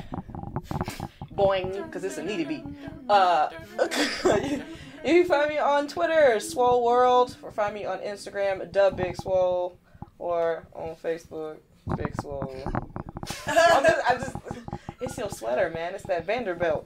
Boing, because it's a needy beat. Uh, you can find me on Twitter, Swole World, or find me on Instagram, Dub Big Swole, or on Facebook, Big Swole. I'm just, I just, it's your sweater, man. It's that Vanderbilt.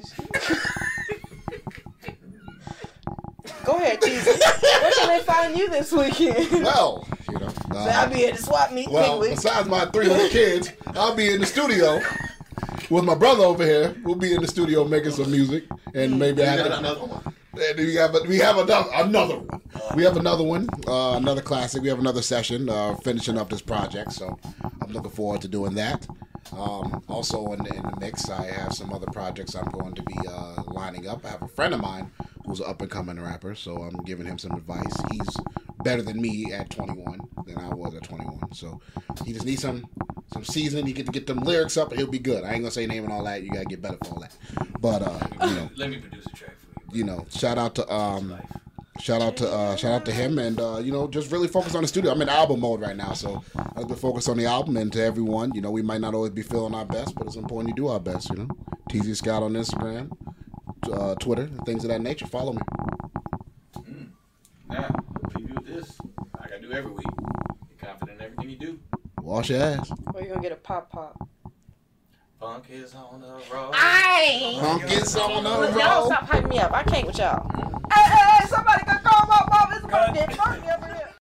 Go ahead, Cheesy. Where can they find you this weekend? Well, you know. Uh, I'll be at the swap meet. Well, besides my three hundred kids, I'll be in the studio with my brother over here. We'll be in the studio making some music, and maybe I have another one. And we have we have another another one. We have another one, uh, another classic. We have another session uh, finishing up this project, so I'm looking forward to doing that. Um, also in the, in the mix, I have some other projects I'm going to be uh, lining up. I have a friend of mine who's an up-and-coming rapper, so I'm giving him some advice. He's better than me at twenty-one than I was at twenty-one, so he just needs some some seasoning. He get to get them lyrics up, and he'll be good. I ain't gonna say name and all that. You gotta get better for all that. But uh, you know, let me produce a track for you. You know, shout out to um, shout out to uh, shout out to him, and uh, you know, just really focus on the studio. I'm in album mode right now, so I have to focus on the album. And to everyone, you know, we might not always be feeling our best, but it's important to do our best. You know, T Z Scout on Instagram, uh, Twitter, things of that nature. Follow me. Mm. Now, I'll leave you with this. Like I do every week. Be confident in everything you do. Wash your ass. Or you gonna get a pop pop. Funk is on the road. Aye. Funk is on the road. Y'all stop hyping me up. I can't with y'all. Hey, hey, hey, somebody can call my mom. It's gonna get funky over here.